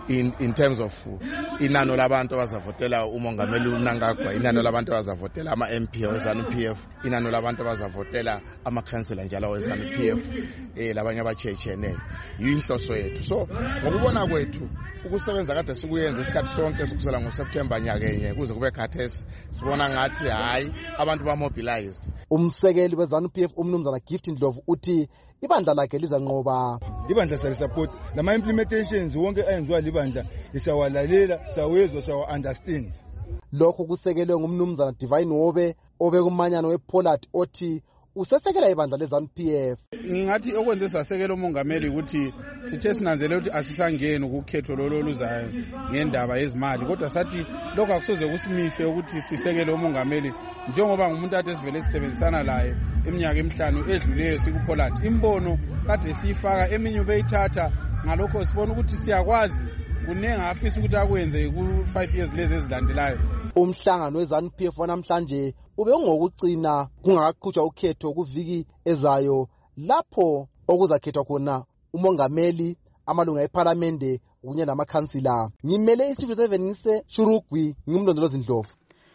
[SPEAKER 22] in terms of inano labantu abazavotela umongameli uMnangagwa, inano labantu abazavotela ama-MP we-ZANU-PF, inano labantu abazavotela amakhansela njalo we-ZANU-PF, labanye abatshiyeneyo. Yinhloso yethu. So ngokubona kwethu ukusebenza kade sikuyenza isikhathi sonke sokusela ngoSeptember nyakenye kuze kube khathesi sibona ngathi hayi abantu ba-mobilized.
[SPEAKER 23] Umsekeli we-ZANU-PF umnumzana Gift Ndlovu uthi ibandla lakhe lizanqoba.
[SPEAKER 1] Ibandla siyasupport lama implementations wonke ayenziwa libandla siyawalalela, siyawezwa, siyawa-understand.
[SPEAKER 23] Lokho kusekelwe ngumnumzana Divine Wobe obekumanyano wePollard othi usesekela ibandla le-ZANU-PF.
[SPEAKER 22] Ngingathi okwenze sasekela umongameli ukuthi sithe sinanzele ukuthi asisangeni ukukhetho lolo oluzayo ngendaba yezimali, kodwa sathi lokho akusoze kusimise ukuthi sisekele umongameli njengoba ngumuntu ade sivele sisebenzisana laye iminyaka emihlanu edluleyo sikuPollard. Imbono kade siyifaka eminye ubeyithatha, ngalokho sibona ukuthi siyakwazi kunenga afisa ukuthi akwenze ku-5 years lezi ezilandelayo. Umhlangano we-ZANU-PF wanamhlanje ube ungokucina kungakaqhutshwa ukhetho kuviki ezayo lapho okuzakhethwa khona umongameli, amalunga eParliament kunye namakhansila. Ngimele iStudio 7 ngise Shurugwi, ngimlondolozi Ndlovu.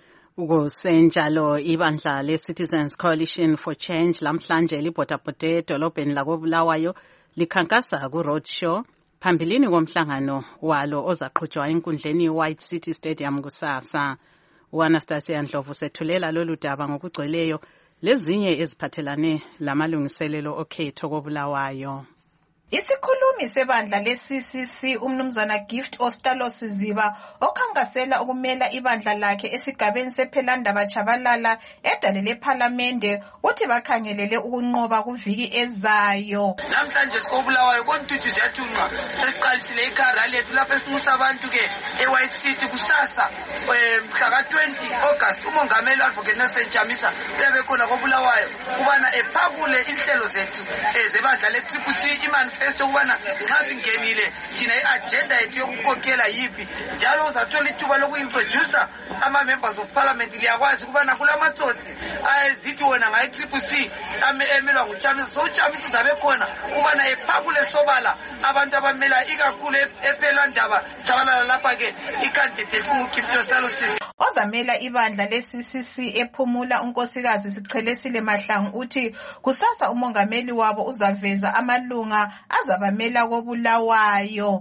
[SPEAKER 4] Kusenjalo ibandla le-Citizens Coalition for Change lamhlanje libhotabhode edolobheni lakoBulawayo likhankasa ku-roadshow phambilini komhlangano walo ozaqhutshwa enkundleni White City Stadium kusasa. U-Anastasia Ndlovu sethulela lolu daba ngokugcweleyo lezinye eziphathelane lamalungiselelo okhetho koBulawayo.
[SPEAKER 3] Isikhulumi sebandla le-CCC umnumzana Gift Ostalos Ziba okhangasela ukumela ibandla lakhe esigabeni sephelandaba Chabalala edale leParliamente uthi bakhangelele ukunqoba kuviki ezayo.
[SPEAKER 10] Namhlanje sikoBulawayo kontuthi ziyathunqa sesiqalisile ikhara lethu lapho esimusa abantu ke eWhite City kusasa mhla ka-20 August umongameli Advocate Nelson Chamisa uyabe khona koBulawayo kubana ephakule inhlelo zethu zebandla le-CCC imanifesto kubana nxa singenile thina i-agenda yethu yokukhokhela yiphi njalo uzathola ithuba loku-introducer ama-members of parliament. Liyakwazi kubana kulamatsotsi ayezithi wona ngayi-CCC emelwa nguChamisa, so uChamisa uzabe khona kubana ephakule sobala abantu abamela ikakhulu ePhelandaba Chabalala lapha-ke i-candidate unguGift Ostalos
[SPEAKER 3] ozamela ibandla le-CCC ephumula unkosikazi Sichelesile Mahlangu uthi kusasa umongameli wabo uzaveza amalunga azabamela koBulawayo.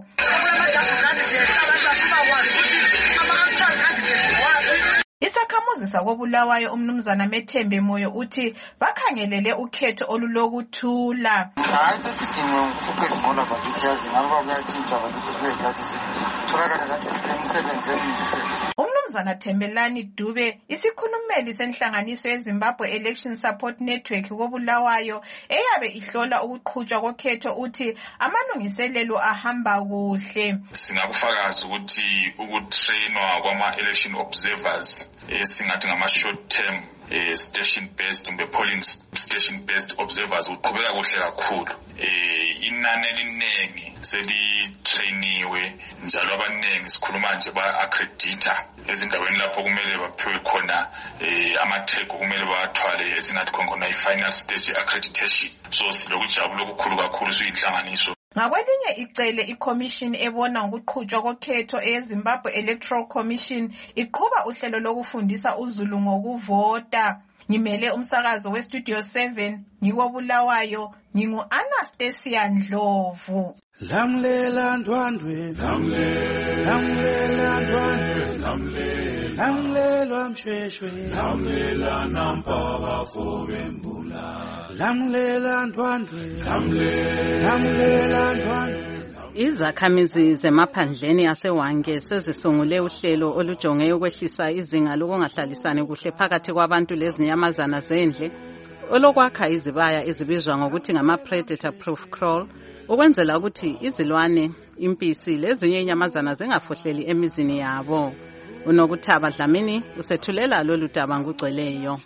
[SPEAKER 3] Isakhamuzi sakoBulawayo umnumzana Methembe Moyo uthi bakhangelele ukhetho olulokuthula.
[SPEAKER 6] Hayi sesidinga ukufocus ngona bakithi yazi ngaba kuyatshintsha bakithi kwezathi sitholakala kathi sisemsebenzi emihle.
[SPEAKER 3] Umnumzana Thembelani Dube isikhulumeli senhlanganiso yeZimbabwe Election Support Network koBulawayo eyabe ihlola ukuqhutshwa kokhetho uthi amalungiselelo ahamba kuhle.
[SPEAKER 9] Singakufakaza ukuthi ukutrainwa kwama-election observers singathi ngama-short term station based kumbe polling station based observers uqhubeka kuhle kakhulu. Inani eliningi selitrainiwe njalo abaningi sikhuluma nje ba-accredita ezindaweni lapho kumele baphiwe khona amatheko kumele bawathwale esingathi khona i-final stage accreditation. So silokujabula okukhulu kakhulu siyinhlanganiso.
[SPEAKER 3] Ngakwelinye icele iCommission ebona ngokuqhutshwa kokhetho eZimbabwe Electoral Commission iqhuba uhlelo lokufundisa uZulu ngokuvota. Ngimele umsakazo weStudio 7 ngikoBulawayo ngingu-Anastasia Ndlovu.
[SPEAKER 24] Lamlela ndwandwe lamlela ndwandwe lamlela mshweshwe lamlela nampaba fobembula lamlela ndwandwe lamlela ndwandwe.
[SPEAKER 4] Izakhamizi zemaphandleni aseWange sezisungule uhlelo olujonge ukwehlisa izinga lokungahlalisani kuhle phakathi kwabantu lezinyamazana zendle olokwakha izibaya ezibizwa ngokuthi ngama-predator proof crawl ukwenzela ukuthi izilwane, impisi lezinye inyamazana zingafohleli emizini yabo. Unokuthaba Dlamini usethulela lolu daba ngugcweleyo.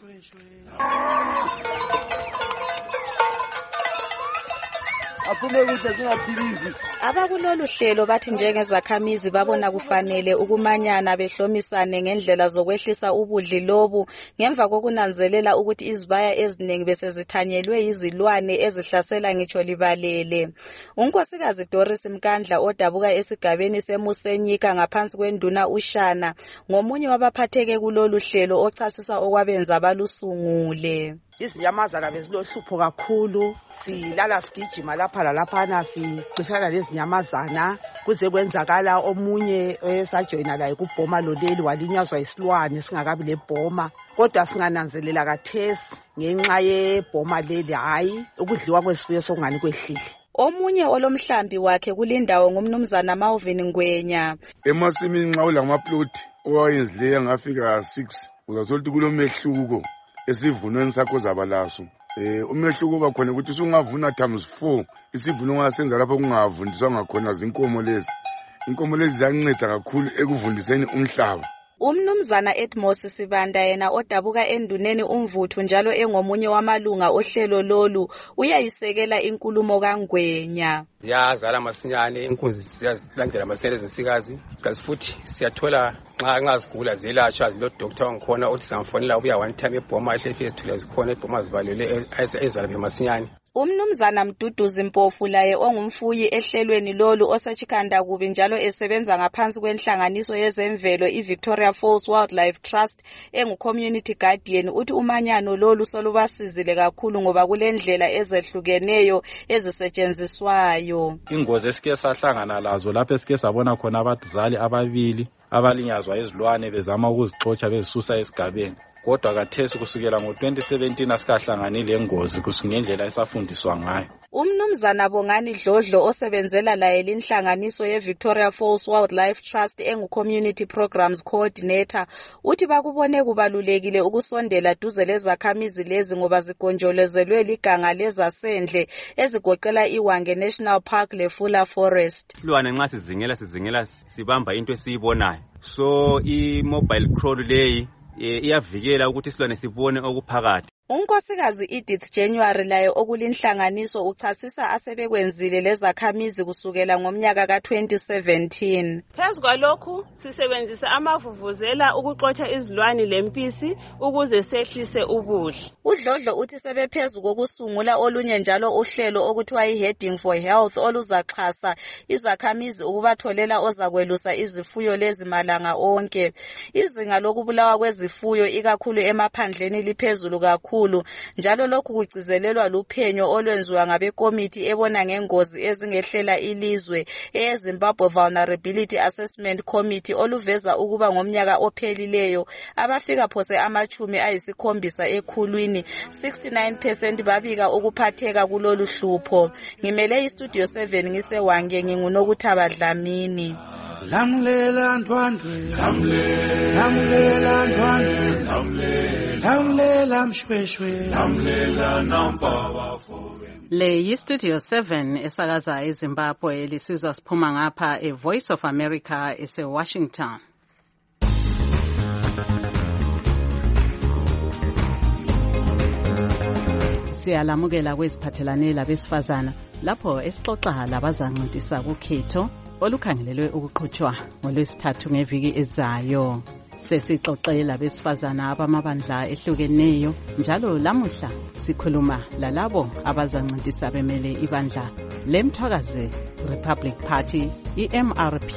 [SPEAKER 11] aphume kuhle singaphilizi.
[SPEAKER 12] Abakulolu hlelo bathi njengezakhamizi babona kufanele ukumanyana behlomisane ngendlela zokwehlisa ubudli lobu ngemva kokunanzelela ukuthi izibaya eziningi besezithanyelwe izilwane ezihlasela ngitsho libalele. Unkosikazi Doris Mkandla odabuka esigabeni seMusenyika ngaphansi kwenduna uShana ngomunye wabaphatheke kulolu hlelo ochasisa okwabenza balusungule.
[SPEAKER 13] Izinyamazana bezilohlupho kakhulu, silala sigijima lapha lalaphana sixishana lezinyamazana kuze kwenzakala omunye esajoyina laye kubhoma loleli walinyazwa isilwane singakabi lebhoma, kodwa singananzelela kathesi ngenxa yebhoma leli hayi ukudliwa kwesifuyo sokungani kwehlile.
[SPEAKER 12] Omunye olomhlambi wakhe kulindawo ngumnumzana Malvin Ngwenya.
[SPEAKER 14] Emasimini nxa ulamaploti owayenzileyo ngafika 6 uzathola ukuthi kulomehluko esivunweni sakho zabalaso. Umehluko bakhona ukuthi usungavuna times 4 isivuno ongasenza lapho kungavundiswa ngakhona zinkomo lezi. Inkomo lezi ziyanceda kakhulu ekuvundiseni umhlaba.
[SPEAKER 12] Umnumzana Edmos Sibanda yena odabuka enduneni umvuthu njalo engomunye wamalunga ohlelo lolu uyayisekela inkulumo kaNgwenya.
[SPEAKER 25] Ziyazala masinyane inkunzi siyazilandela masinyane ezinsikazi kasi futhi siyathola nxa zigula zelatshwa lo doctor wangikhona othi samfonela ubuya one time ebhoma ehlefesi thula zikhona ebhoma zivalele ezalaphe masinyane.
[SPEAKER 12] Umnumzana Mduduzi Mpofu laye ongumfuyi ehlelweni lolu osechikhanda kubi njalo esebenza ngaphansi kwenhlanganiso yezemvelo iVictoria Falls Wildlife Trust engu-community guardian uthi umanyano lolu solubasizile kakhulu ngoba kulendlela ezehlukeneyo ezisetshenziswayo.
[SPEAKER 26] Ingozi esike sahlangana lazo lapho esike sabona khona abaduzali ababili abalinyazwa izilwane bezama ukuzixotsha bezisusa esigabeni. Kodwa kathesi kusukela ngo-2017 asikahlangani lengozi kusungendlela esafundiswa ngayo.
[SPEAKER 12] Umnumzana Bongani Dlodlo osebenzela laye linhlanganiso yeVictoria Falls Wildlife Trust engu-Community Programs Coordinator uthi bakubone kubalulekile ukusondela duze lezakhamizi lezi ngoba zigonjolozelwe liganga lezasendle ezigoqela iWange National Park leFula Forest.
[SPEAKER 27] Silwane nxa sizingela sibamba into esiyibonayo. So i-mobile crawl leyi iyavikela ukuthi isilwane sibone okuphakathi.
[SPEAKER 12] Unkosikazi Edith January laye okulinhlanganiso uchasisa asebekwenzile lezakhamizi kusukela ngomnyaka ka-2017.
[SPEAKER 28] Phezu kwalokhu sisebenzisa amavuvuzela ukuxotsha izilwane lempisi ukuze sehlise ubudli.
[SPEAKER 12] UDlodlo uthi sebephezu kokusungula olunye njalo uhlelo okuthiwa iHeading for Health oluzaxhasa izakhamizi ukubatholela ozakwelusa izifuyo lezi malanga onke. Izinga lokubulawa kwezifuyo ikakhulu emaphandleni liphezulu kakhulu njalo lokhu kugcizelelwa luphenyo olwenziwa ngabekomiti ebona ngengozi ezingehlela ilizwe eZimbabwe Vulnerability Assessment Committee oluveza ukuba ngomnyaka ophelileyo abafika phose ama70 ekhulwini 69% babika ukuphatheka kulolu hlupho. Ngimele iStudio 7 ngiseWange nginguNokuthaba Dlamini.
[SPEAKER 24] Lamlela Ndwandwe, lamlela Ndwandwe, lamlela Mshweshwe, lamlela Nampaba Fobe.
[SPEAKER 4] Le yiStudio 7 esakaza eZimbabwe lisizwa siphuma ngapha eVoice of America eseWashington. Siyalamukela kweziphathelane labesifazana lapho esixoxa labazancintiswa kukhetho olukhangelelwe ukuqhutshwa ngoLwesithathu ngeviki ezayo. Sesixoxe labesifazana abamabandla ehlukeneyo njalo lamuhla sikhuluma lalabo abazancintisa bemele ibandla leMthwakazi Republic Party iMRP.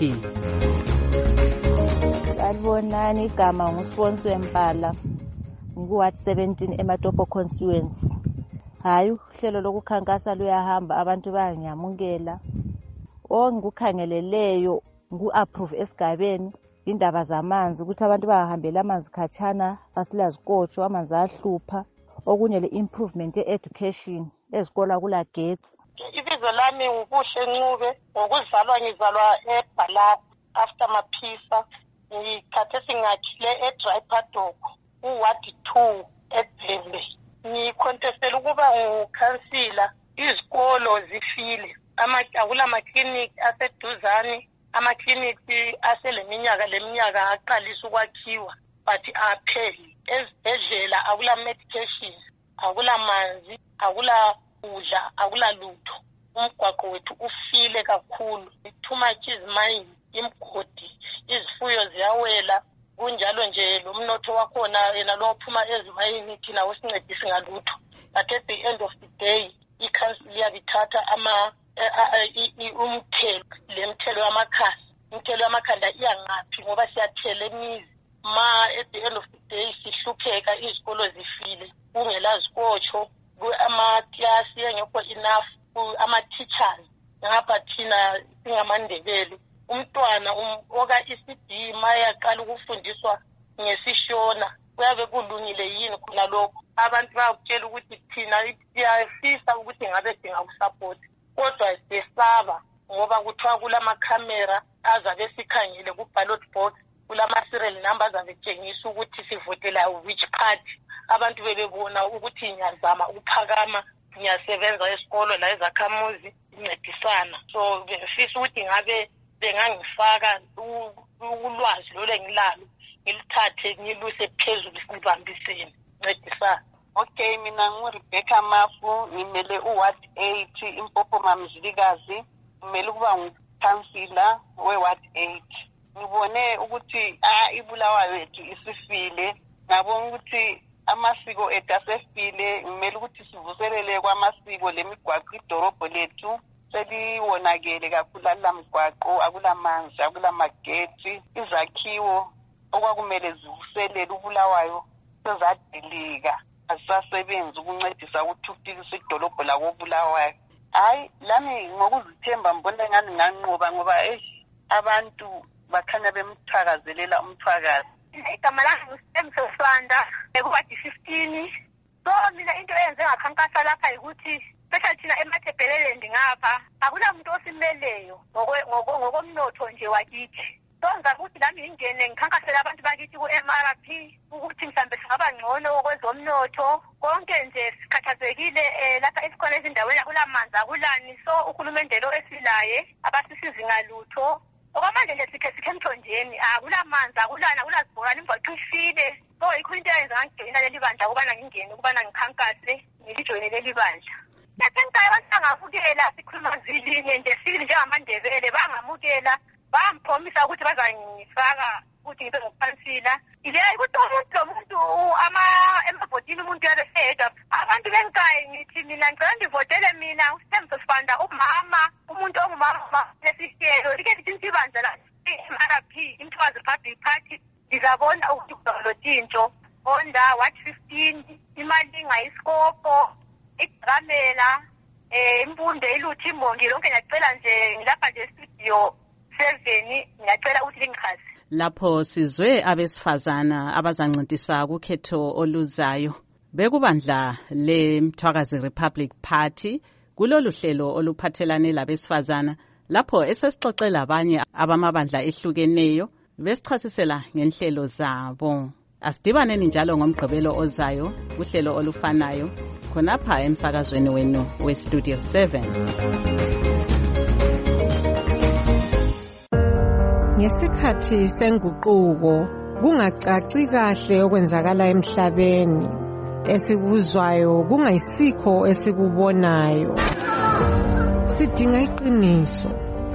[SPEAKER 29] Salibonani, igama nguSponswe Mpala ngu-Ward 17 eMatopo constituency. Hayi uhlelo lokukhankasa luyahamba, abantu bayanyamukela. Ngikukhangeleleyo ngu-approve esigabeni indaba zamanzi ukuthi abantu bangahambela amanzi khatshana basila zikotsho amanzi ahlupha. Okunye le-improvement ye-education ezikolo kulagetsi.
[SPEAKER 30] Ibizo lami ngubuhle Ncube, ngokuzalwa ngizalwa eBhalapha after Maphisa. Ngikhathesi ngakhile eDry Paddock uWard 2 eBhembe. Ngikhontestela ukuba ngukhansila. Izikolo zifile, akula makliniki aseduzane, amakliniki aseleminyaka aqalisa ukwakhiwa but apheli. Ezibhedlela akula medication, akula manzi, akula kudla, akula lutho. umgwaqo wethu ufile kakhulu. Too much izimine, imgodi, izifuyo ziyawela. Kunjalo nje lo mnotho wakhona yena lo ophuma ezimayini thina usincedisi ngalutho. But at the end of the day, i-council iyabithatha umthelo, le mthelo yamakhasi. Imthelo yamakhanda iyangaphi ngoba siyathela emizi. At the end of the day sihlupheka, izikolo zifile. Kungela zikotsho, amaklasi engekho enough, ama-teachers. Ngapha thina singamandebele. Umntwana oka ECD mayaqala ukufundiswa ngesishona kuyabe kulungile yini khona lokho. Abantu bayakutshela ukuthi thina siyafisa ukuthi ngabe singakusupport, kodwa sesaba ngoba kuthiwa kulamakhamera azabe sikhangele ku-ballot box, kulama-serial number azabe tshengisa ukuthi sivotela which party. Abantu bebebona ukuthi ngiyazama ukuphakama, ngiyasebenza esikolo la ezakhamuzi incedisana. So befisa ukuthi ngabe bengangifaka ulwazi lolo engilalo ngilithathe ngiluse phezulu sibambisene ncedisana.
[SPEAKER 2] Okay, mina nguRebecca Mafu, ngimele uWard 8 Impopo Mamzilikazi, ngimele ukuba ngukhansila weWard 8. Ngibone ukuthi iBulawayo yethu isifile, ngabona ukuthi amasiko ethu asefile, ngimele ukuthi sivuselele kwamasiko lemigwaqo idorobho lethu. Seliwonakele kakhulu alamgwaqo, akulamanzi, akulamageti, izakhiwo okwakumele zivuselele uBulawayo sezadilika, asasebenzi ukuncedisa ukuthuthukisa idolobho lakoBulawayo. Hayi, lami ngokuzithemba mbona ngani nganqoba ngoba abantu bakhanya bemthakazelela umthwakazi.
[SPEAKER 30] Igama lami nguSemsofanda, ekuwadi 15. So mina into eyenze ngakhankasa lapha ukuthi especially thina emathebheleleni ngapha akulamuntu osimeleyo ngokomnotho nje wakithi. So ngakuthi lami ngingene ngikhankasela abantu bakithi ku-MRP ukuthi mhlambe singaba ngcono kwezomnotho. Konke nje sikhathazekile lapha esikhona ezindaweni akulamanzi akulani. So uhulumende lo esilaye abasisizi ngalutho. Okwamanje nje sikhe emthonjeni akulamanzi akulani, akulazibhorane, imigwaqo ifile. So yikho into eyenza ngangijoyina leli bandla ukubana ngingene ukubana ngikhankase ngilijoyine leli bandla. Esenkayo abantu bangabukela sikhuluma zilinye nje sibili njengamandebele bangamukela, bampromisa ukuthi bazangifaka ukuthi ngibe ngukhansila. Ileyo ukuthi umuntu emabhotini umuntu yabe seyedwa. Abantu benkayi ngithi mina ngicela ndivotele mina uSemsofanda umama, umuntu ongumama lesihlelo. Like lithi sibandla la i-MRP, Imthwazi Republic Party, ngizabona ukuthi kuzalotshintsho. Onda Ward 15, imali ngayiskopo, iGramela, imfundo iluthi imongi lonke ngiyacela nje ngilapha nje studio 7 ngiyacela ukuthi lingikhasi.
[SPEAKER 4] Lapho sizwe abesifazana abazancintisa kukhetho oluzayo bekubandla leMthwakazi Republic Party kulolu hlelo oluphathelane labesifazana lapho esesixoxela abanye abamabandla ehlukeneyo besichasisela ngenhlelo zabo. Asidibaneni njalo ngomgqibelo ozayo kuhlelo olufanayo khonapha emsakazweni wenu weStudio 7.
[SPEAKER 5] Ngesikhathi senguquko kungacaci kahle okwenzakala emhlabeni, esikuzwayo kungayisikho esikubonayo. Sidinga iqiniso.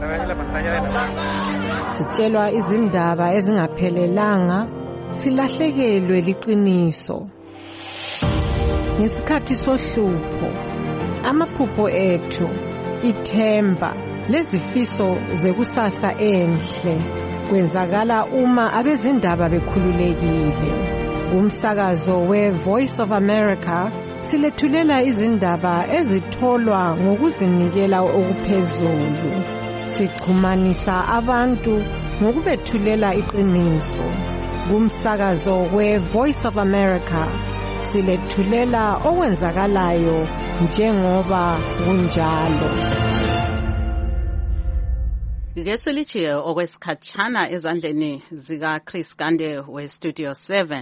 [SPEAKER 5] Sitshelwa izindaba ezingaphelelanga, silahlekelwe liqiniso. Ngesikhathi sohlupho, amaphupho ethu, ithemba lezifiso zekusasa enhle kwenzakala uma abezindaba bekhululekile. Kumsakazo we-Voice of America silethulela izindaba ezitholwa ngokuzinikela okuphezulu. Sixhumanisa abantu ngokubethulela iqiniso. Kumsakazo we-Voice of America silethulela okwenzakalayo njengoba kunjalo.
[SPEAKER 4] Ngeselichiye okwesikhatshana ezandleni zika Chris Gande weStudio 7.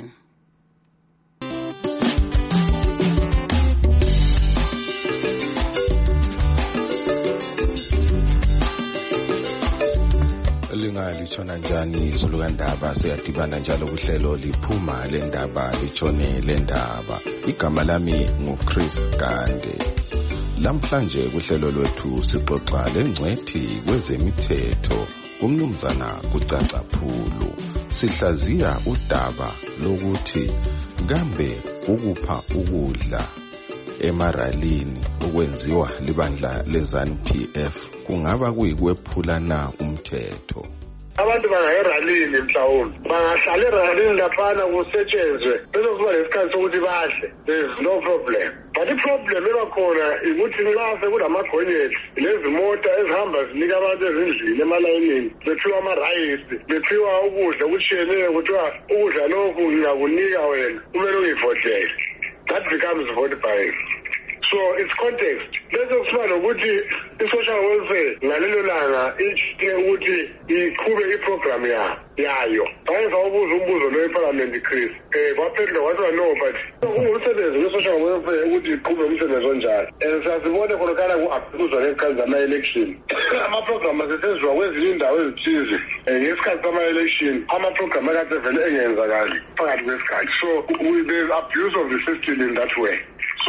[SPEAKER 7] Litshona njani izulu kandaba siyadibana njalo kuhlelo liphuma lendaba litshone lendaba. Igama lami nguChris Gande. Lamhlanje kuhlelo lwethu sixoxa lengcwethi kwezemithetho umnumzana Kucaca Phulu. Sihlaziya udaba lokuthi kambe ukupha ukudla emaralini okwenziwa libandla leZANU-PF kungaba kuyikwephula na umthetho.
[SPEAKER 1] Abantu bangayeralini mhlawumbe bangahlala eralini laphana kusetshenzwe bese kuba lesikhathi sokuthi badle, there is no problem. But i-problem ebakhona ukuthi nxa sekulamagonyeti lezi mota ezihamba zinika abantu ezindlini emalayinini bephiwa amarayisi bephiwa ukudla okutshiyeneyo kuthiwa ukudla lokhu ngiyakunika wena kumele ungivotele. That becomes vote buying. So it's context. Bese kusiba nokuthi i-social welfare ngalelo langa ichike ukuthi iqhube iprogram yayo. Bayenza ubuzo umbuzo lo eParliament Chris. Baphendula kwathiwa no, but umsebenzi we-social welfare ukuthi iqhube umsebenzi onjalo. Siyazibona khonakala ku-abhuzwa ngezikhathi zama-election. Amaprogram asetshenziswa kwezinye indawo ezithize ngesikhathi sama-election. Amaprogram akade vele engenzakali phakathi kwesikhathi. So there's abuse of the system in that way. So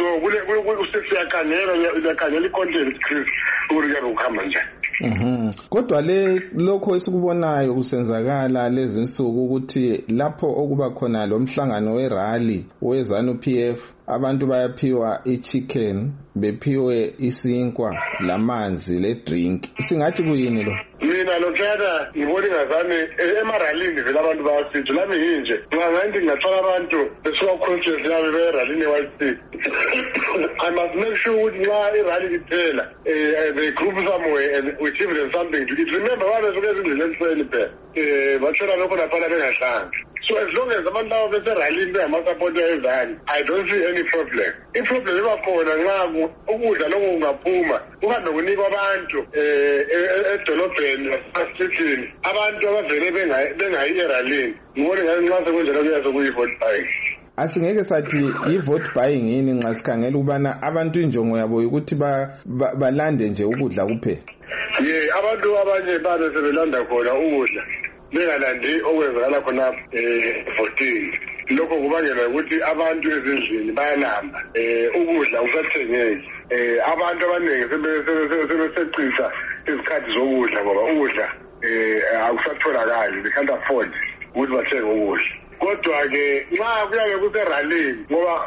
[SPEAKER 1] siyakhangela i-content Chris ukuthi ke ukuhamba njani.
[SPEAKER 8] Kodwa lokho esikubonayo kusenzakala lezi nsuku ukuthi lapho okuba khona lo mhlangano werally weZANU-PF abantu bayaphiwa ichicken bephiwe isinkwa lamanzi le drink. Singathi kuyini lo?
[SPEAKER 1] Mina lokuyana ngibona ingazami emaralini vele abantu bayasithu lami yinje ngangathi ngingathola abantu besuka ku-conference yami beralini e-White I must make sure ukuthi nxa irally iphela they group somewhere and we give them something to eat. Remember babesuke ezindlini ekuseni phela bathola lokho laphana bengahlanga. So as long as abantu labo beseralini bengamasapoti ezani, I don't see any problem. I-problem ebakhona nxa ukudla lokho kungaphuma kuhambe kunikwa abantu edolobheni nasesitini abantu abavele bengayi eralini. Ngibone ngathi nxa sekunjalo kuyaze kuyi-vote buying.
[SPEAKER 8] Asingeke sathi i-vote buying yini nxa sikhangela ukubana abantu injongo yabo ukuthi balande nje ukudla kuphela.
[SPEAKER 1] Abantu abanye babe sebelanda khona ukudla bengalandi okwenzakala khona voting. Lokho kubangela ukuthi abantu ezindlini bayalamba ukudla kusathengeki. Abantu abaningi sebeseqisa izikhathi zokudla ngoba ukudla akusatholakali, they can't afford ukuthi bathenge ukudla. Kodwa-ke nxa kuyabe kuseralini ngoba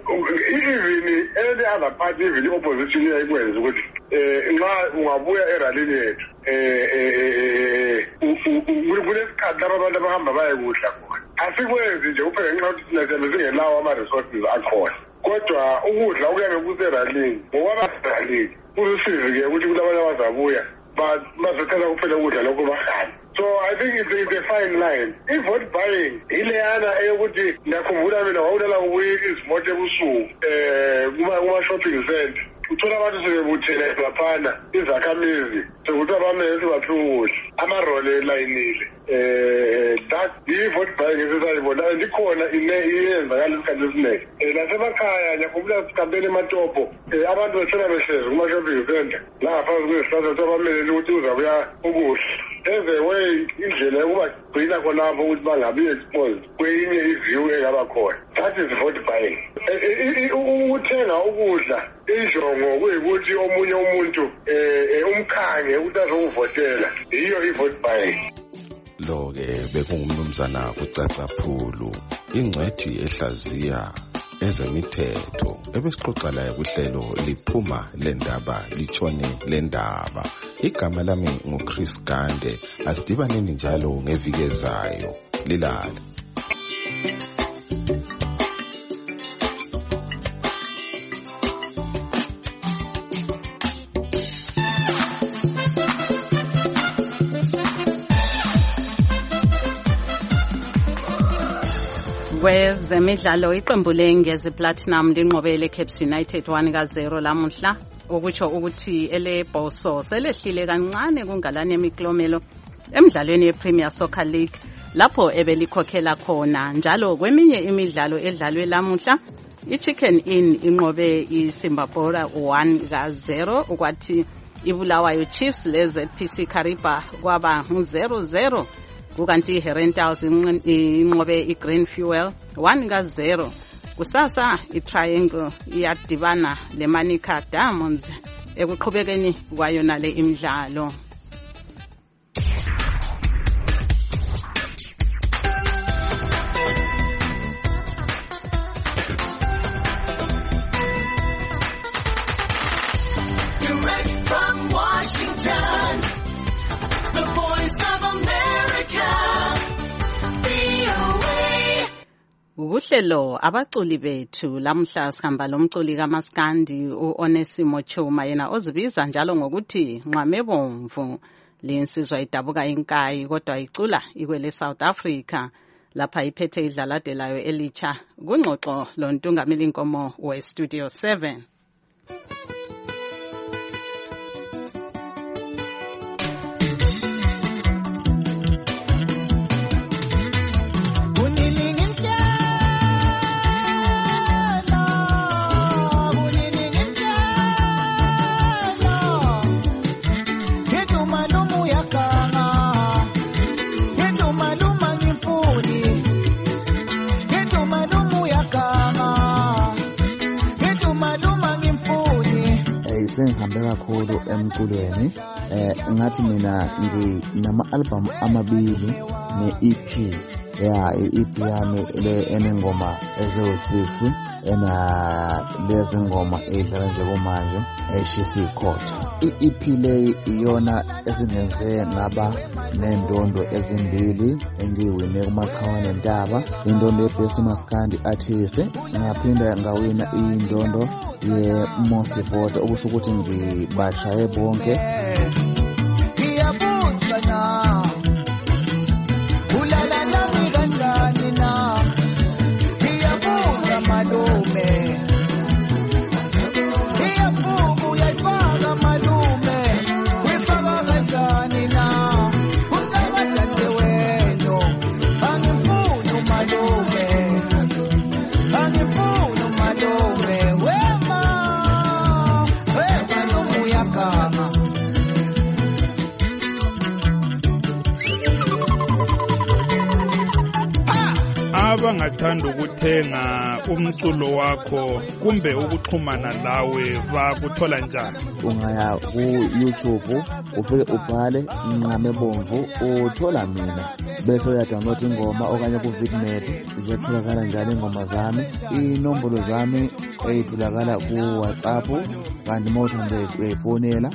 [SPEAKER 1] even any other party even i-opposition iyayikwenza ukuthi nxa ungabuya eralini yethu kulesikhathi lapho abantu abahamba bayekudla khona. Asikwenzi nje kuphela ngenxa yokuthi thina siyabe singelawo ama-resources akhona. Kodwa ukudla kuyabe kuseralini ngokwabaseralini kuzisizi-ke ukuthi kulabanye abazabuya bazothatha kuphela ukudla lokho bahambe. So I think it's a fine line. I-vote buying ileyana eyokuthi ngiyakhumbula mina wawulala kubuye izimoto ebusuku kuma-shopping center uthola abantu sebebuthele laphana izakhamizi sekuthiwa bamele sibaphiwe ukudla amarole elayinile. That i-vote buying esisayibona and ikhona iyenzakala isikhathi esiningi. Nasemakhaya ngiyakhumbula sikampeni ematopo abantu bethola behlezi kuma-shopping center la ngaphansi kwezihlahla kuthiwa bamelele ukuthi uzabuya ukudla. There's a way indlela yokubagcina khonapho ukuthi bangabi exposed kwenye iview engaba khona. That is vote buying. Ukuthenga ukudla injongo kuyikuthi omunye umuntu umkhange ukuthi azokuvotela yiyo i-vote buying.
[SPEAKER 7] Lo-ke bekungumnumzana Kucaca Phulu, ingcwethi ehlaziya ezemithetho ebesixoxa laye kuhlelo liphuma lendaba litshone lendaba. Igama lami nguChris Gande. Asidibaneni njalo ngeviki ezayo. Lilala.
[SPEAKER 4] Kwezemidlalo iqembu lengezi Platinum linqobele Caps United 1-0 lamuhla, okutsho ukuthi elebhoso selehlile kancane kungalane emiklomelo emidlalweni yePremier Soccer League lapho ebelikhokhela khona. Njalo kweminye imidlalo edlalwe lamuhla, iChicken Inn inqobe iSimbabora 1-0, ukwathi iBulawayo Chiefs leZPC Kariba kwaba 0-0. Kukanti iHerentals inqobe iGreen Fuel 1-0. Kusasa iTriangle iyadibana leManica Diamonds ekuqhubekeni kwayo nale imidlalo. Uhlelo abaculi bethu lamhla sihamba lomculi kaMaskandi uOnesimo Chuma yena ozibiza njalo ngokuthi Nqamebomvu linsizwa idabuka inkayi kodwa icula ikwele South Africa lapha iphethe idlalade layo elicha kungxoxo lontungameli inkomo we Studio 7.
[SPEAKER 10] Sengihambe kakhulu emculweni ngathi mina nginama-album amabili ne-EP i-EP yami le enengoma eziwu-6 lezi ngoma edlala nje kumanje eshisa ikhotha. I-EP le iyona ezingenze ngaba nendondo ezimbili engiyiwine kuMaqhawane Ntaba, indondo ye-Best Maskandi Artist, ngaphinda ngawina indondo ye-Most Vote, okusho ukuthi ngibashaye bonke. Ngiyabuza na ulala nami kanjani na, ngiyabuza malume, ngiyabuza uyayifaka malume, uyifaka kanjani na, utabadade weno, angifuni malume, angifuni malume, wema nomuyakama.
[SPEAKER 15] Abangathanda ukuthenga umculo wakho kumbe ukuxhumana lawe bakuthola njani?
[SPEAKER 10] Ungaya ku-YouTube ufike ubhale Nqamebomvu uthola mina, bese uyadownload ingoma okanye ku-Vidnet ziyatholakala njalo ingoma zami. Inombolo zami eyitholakala ku-WhatsApp kanti mawuthanda uyayifonela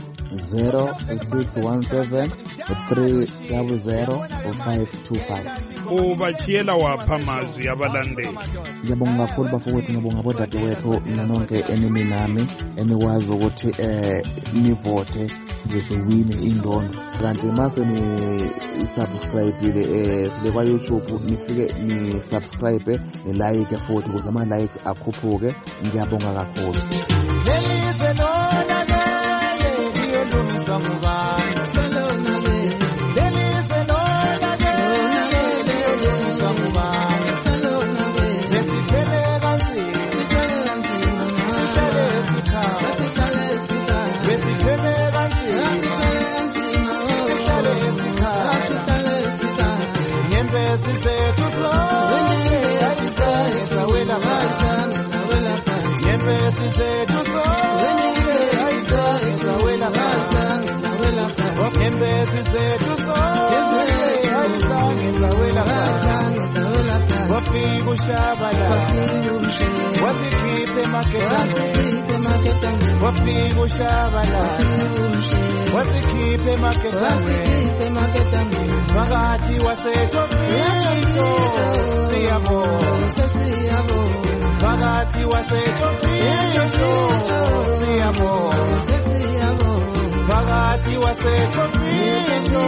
[SPEAKER 10] 0617 300 525.
[SPEAKER 15] Ubachiyela wapha amazwi abalandeli?
[SPEAKER 10] Ngiyabonga kakhulu bafowethu, ngiyabonga bodadewethu nanonke enimi nami enikwazi ukuthi nivote size siwine indondo. Kanti mase ni-subscribe-ile sile kwa-YouTube nifike ni-subscribe ni-like futhi ukuze ama-likes akhuphuke. Ngiyabonga kakhulu. Lelizwe lona ngeke liyolungiswa ngubani, selona ngeke. Lelizwe lona ngeke liyolungiswa ngubani, selona ngeke. Besithele kanzima, sithele kanzima, sihlale esikhaya, sihlale esikhaya. Besithele kanzima, sithele kanzima, sihlale esikhaya, sihlale esikhaya. Nyembezi zethu zonke ayisayizawela phansi, nyembezi zethu zonke ayisayizawela phansi, nyembezi zethu zonke ayisayizawela phansi. Wafika uShabalala wasikhipha emaketangeni, wafika uShabalala wasikhipha emaketangeni, phakathi waseTopicho siyabonga, phakathi waseTopicho siyabonga, phakathi waseTopicho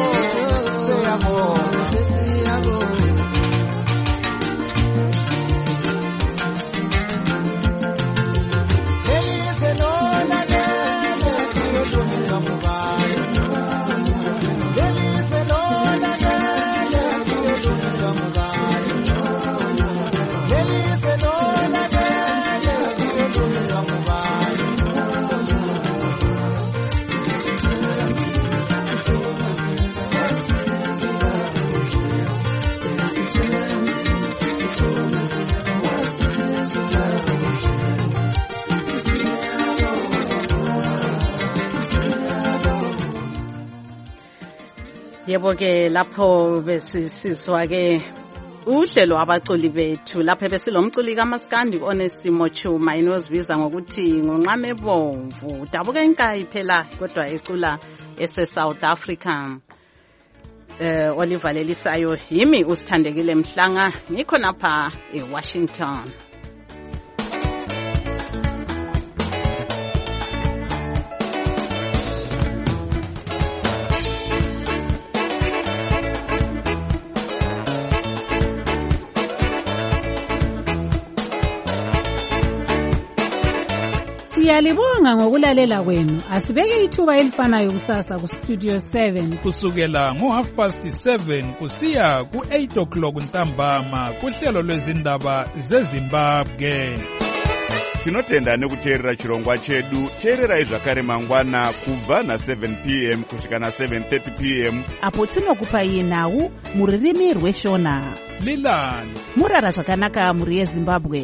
[SPEAKER 10] siyabonga.
[SPEAKER 4] Yebo-ke lapho besisizwa-ke uhlelo abaculi bethu lapho besilomculi kaMaskandi Onesimo Chuma inozibiza ngokuthi ngonqame bomvu dabuka inkayi phela kodwa ecula ese-South Africa. Oliver Lelisayo yimi usithandekile Mhlanga ngikho napha eWashington.
[SPEAKER 6] Siyalibonga ngokulalela kwenu. Asibeke ithuba elifanayo kusasa ku Studio 7
[SPEAKER 15] kusukela ngo7:30 kusiya ku8:00 ntambama kuhlelo lwezindaba zeZimbabwe.
[SPEAKER 9] Tinotenda nekuteerera chirongwa chedu. Teererai zvakare mangwana kubva na7 p.m. kusvika na7:30 p.m.
[SPEAKER 6] apo tinokupai nhau muririmi rweshona.
[SPEAKER 15] Lilani
[SPEAKER 6] murara zvakanaka muri yeZimbabwe.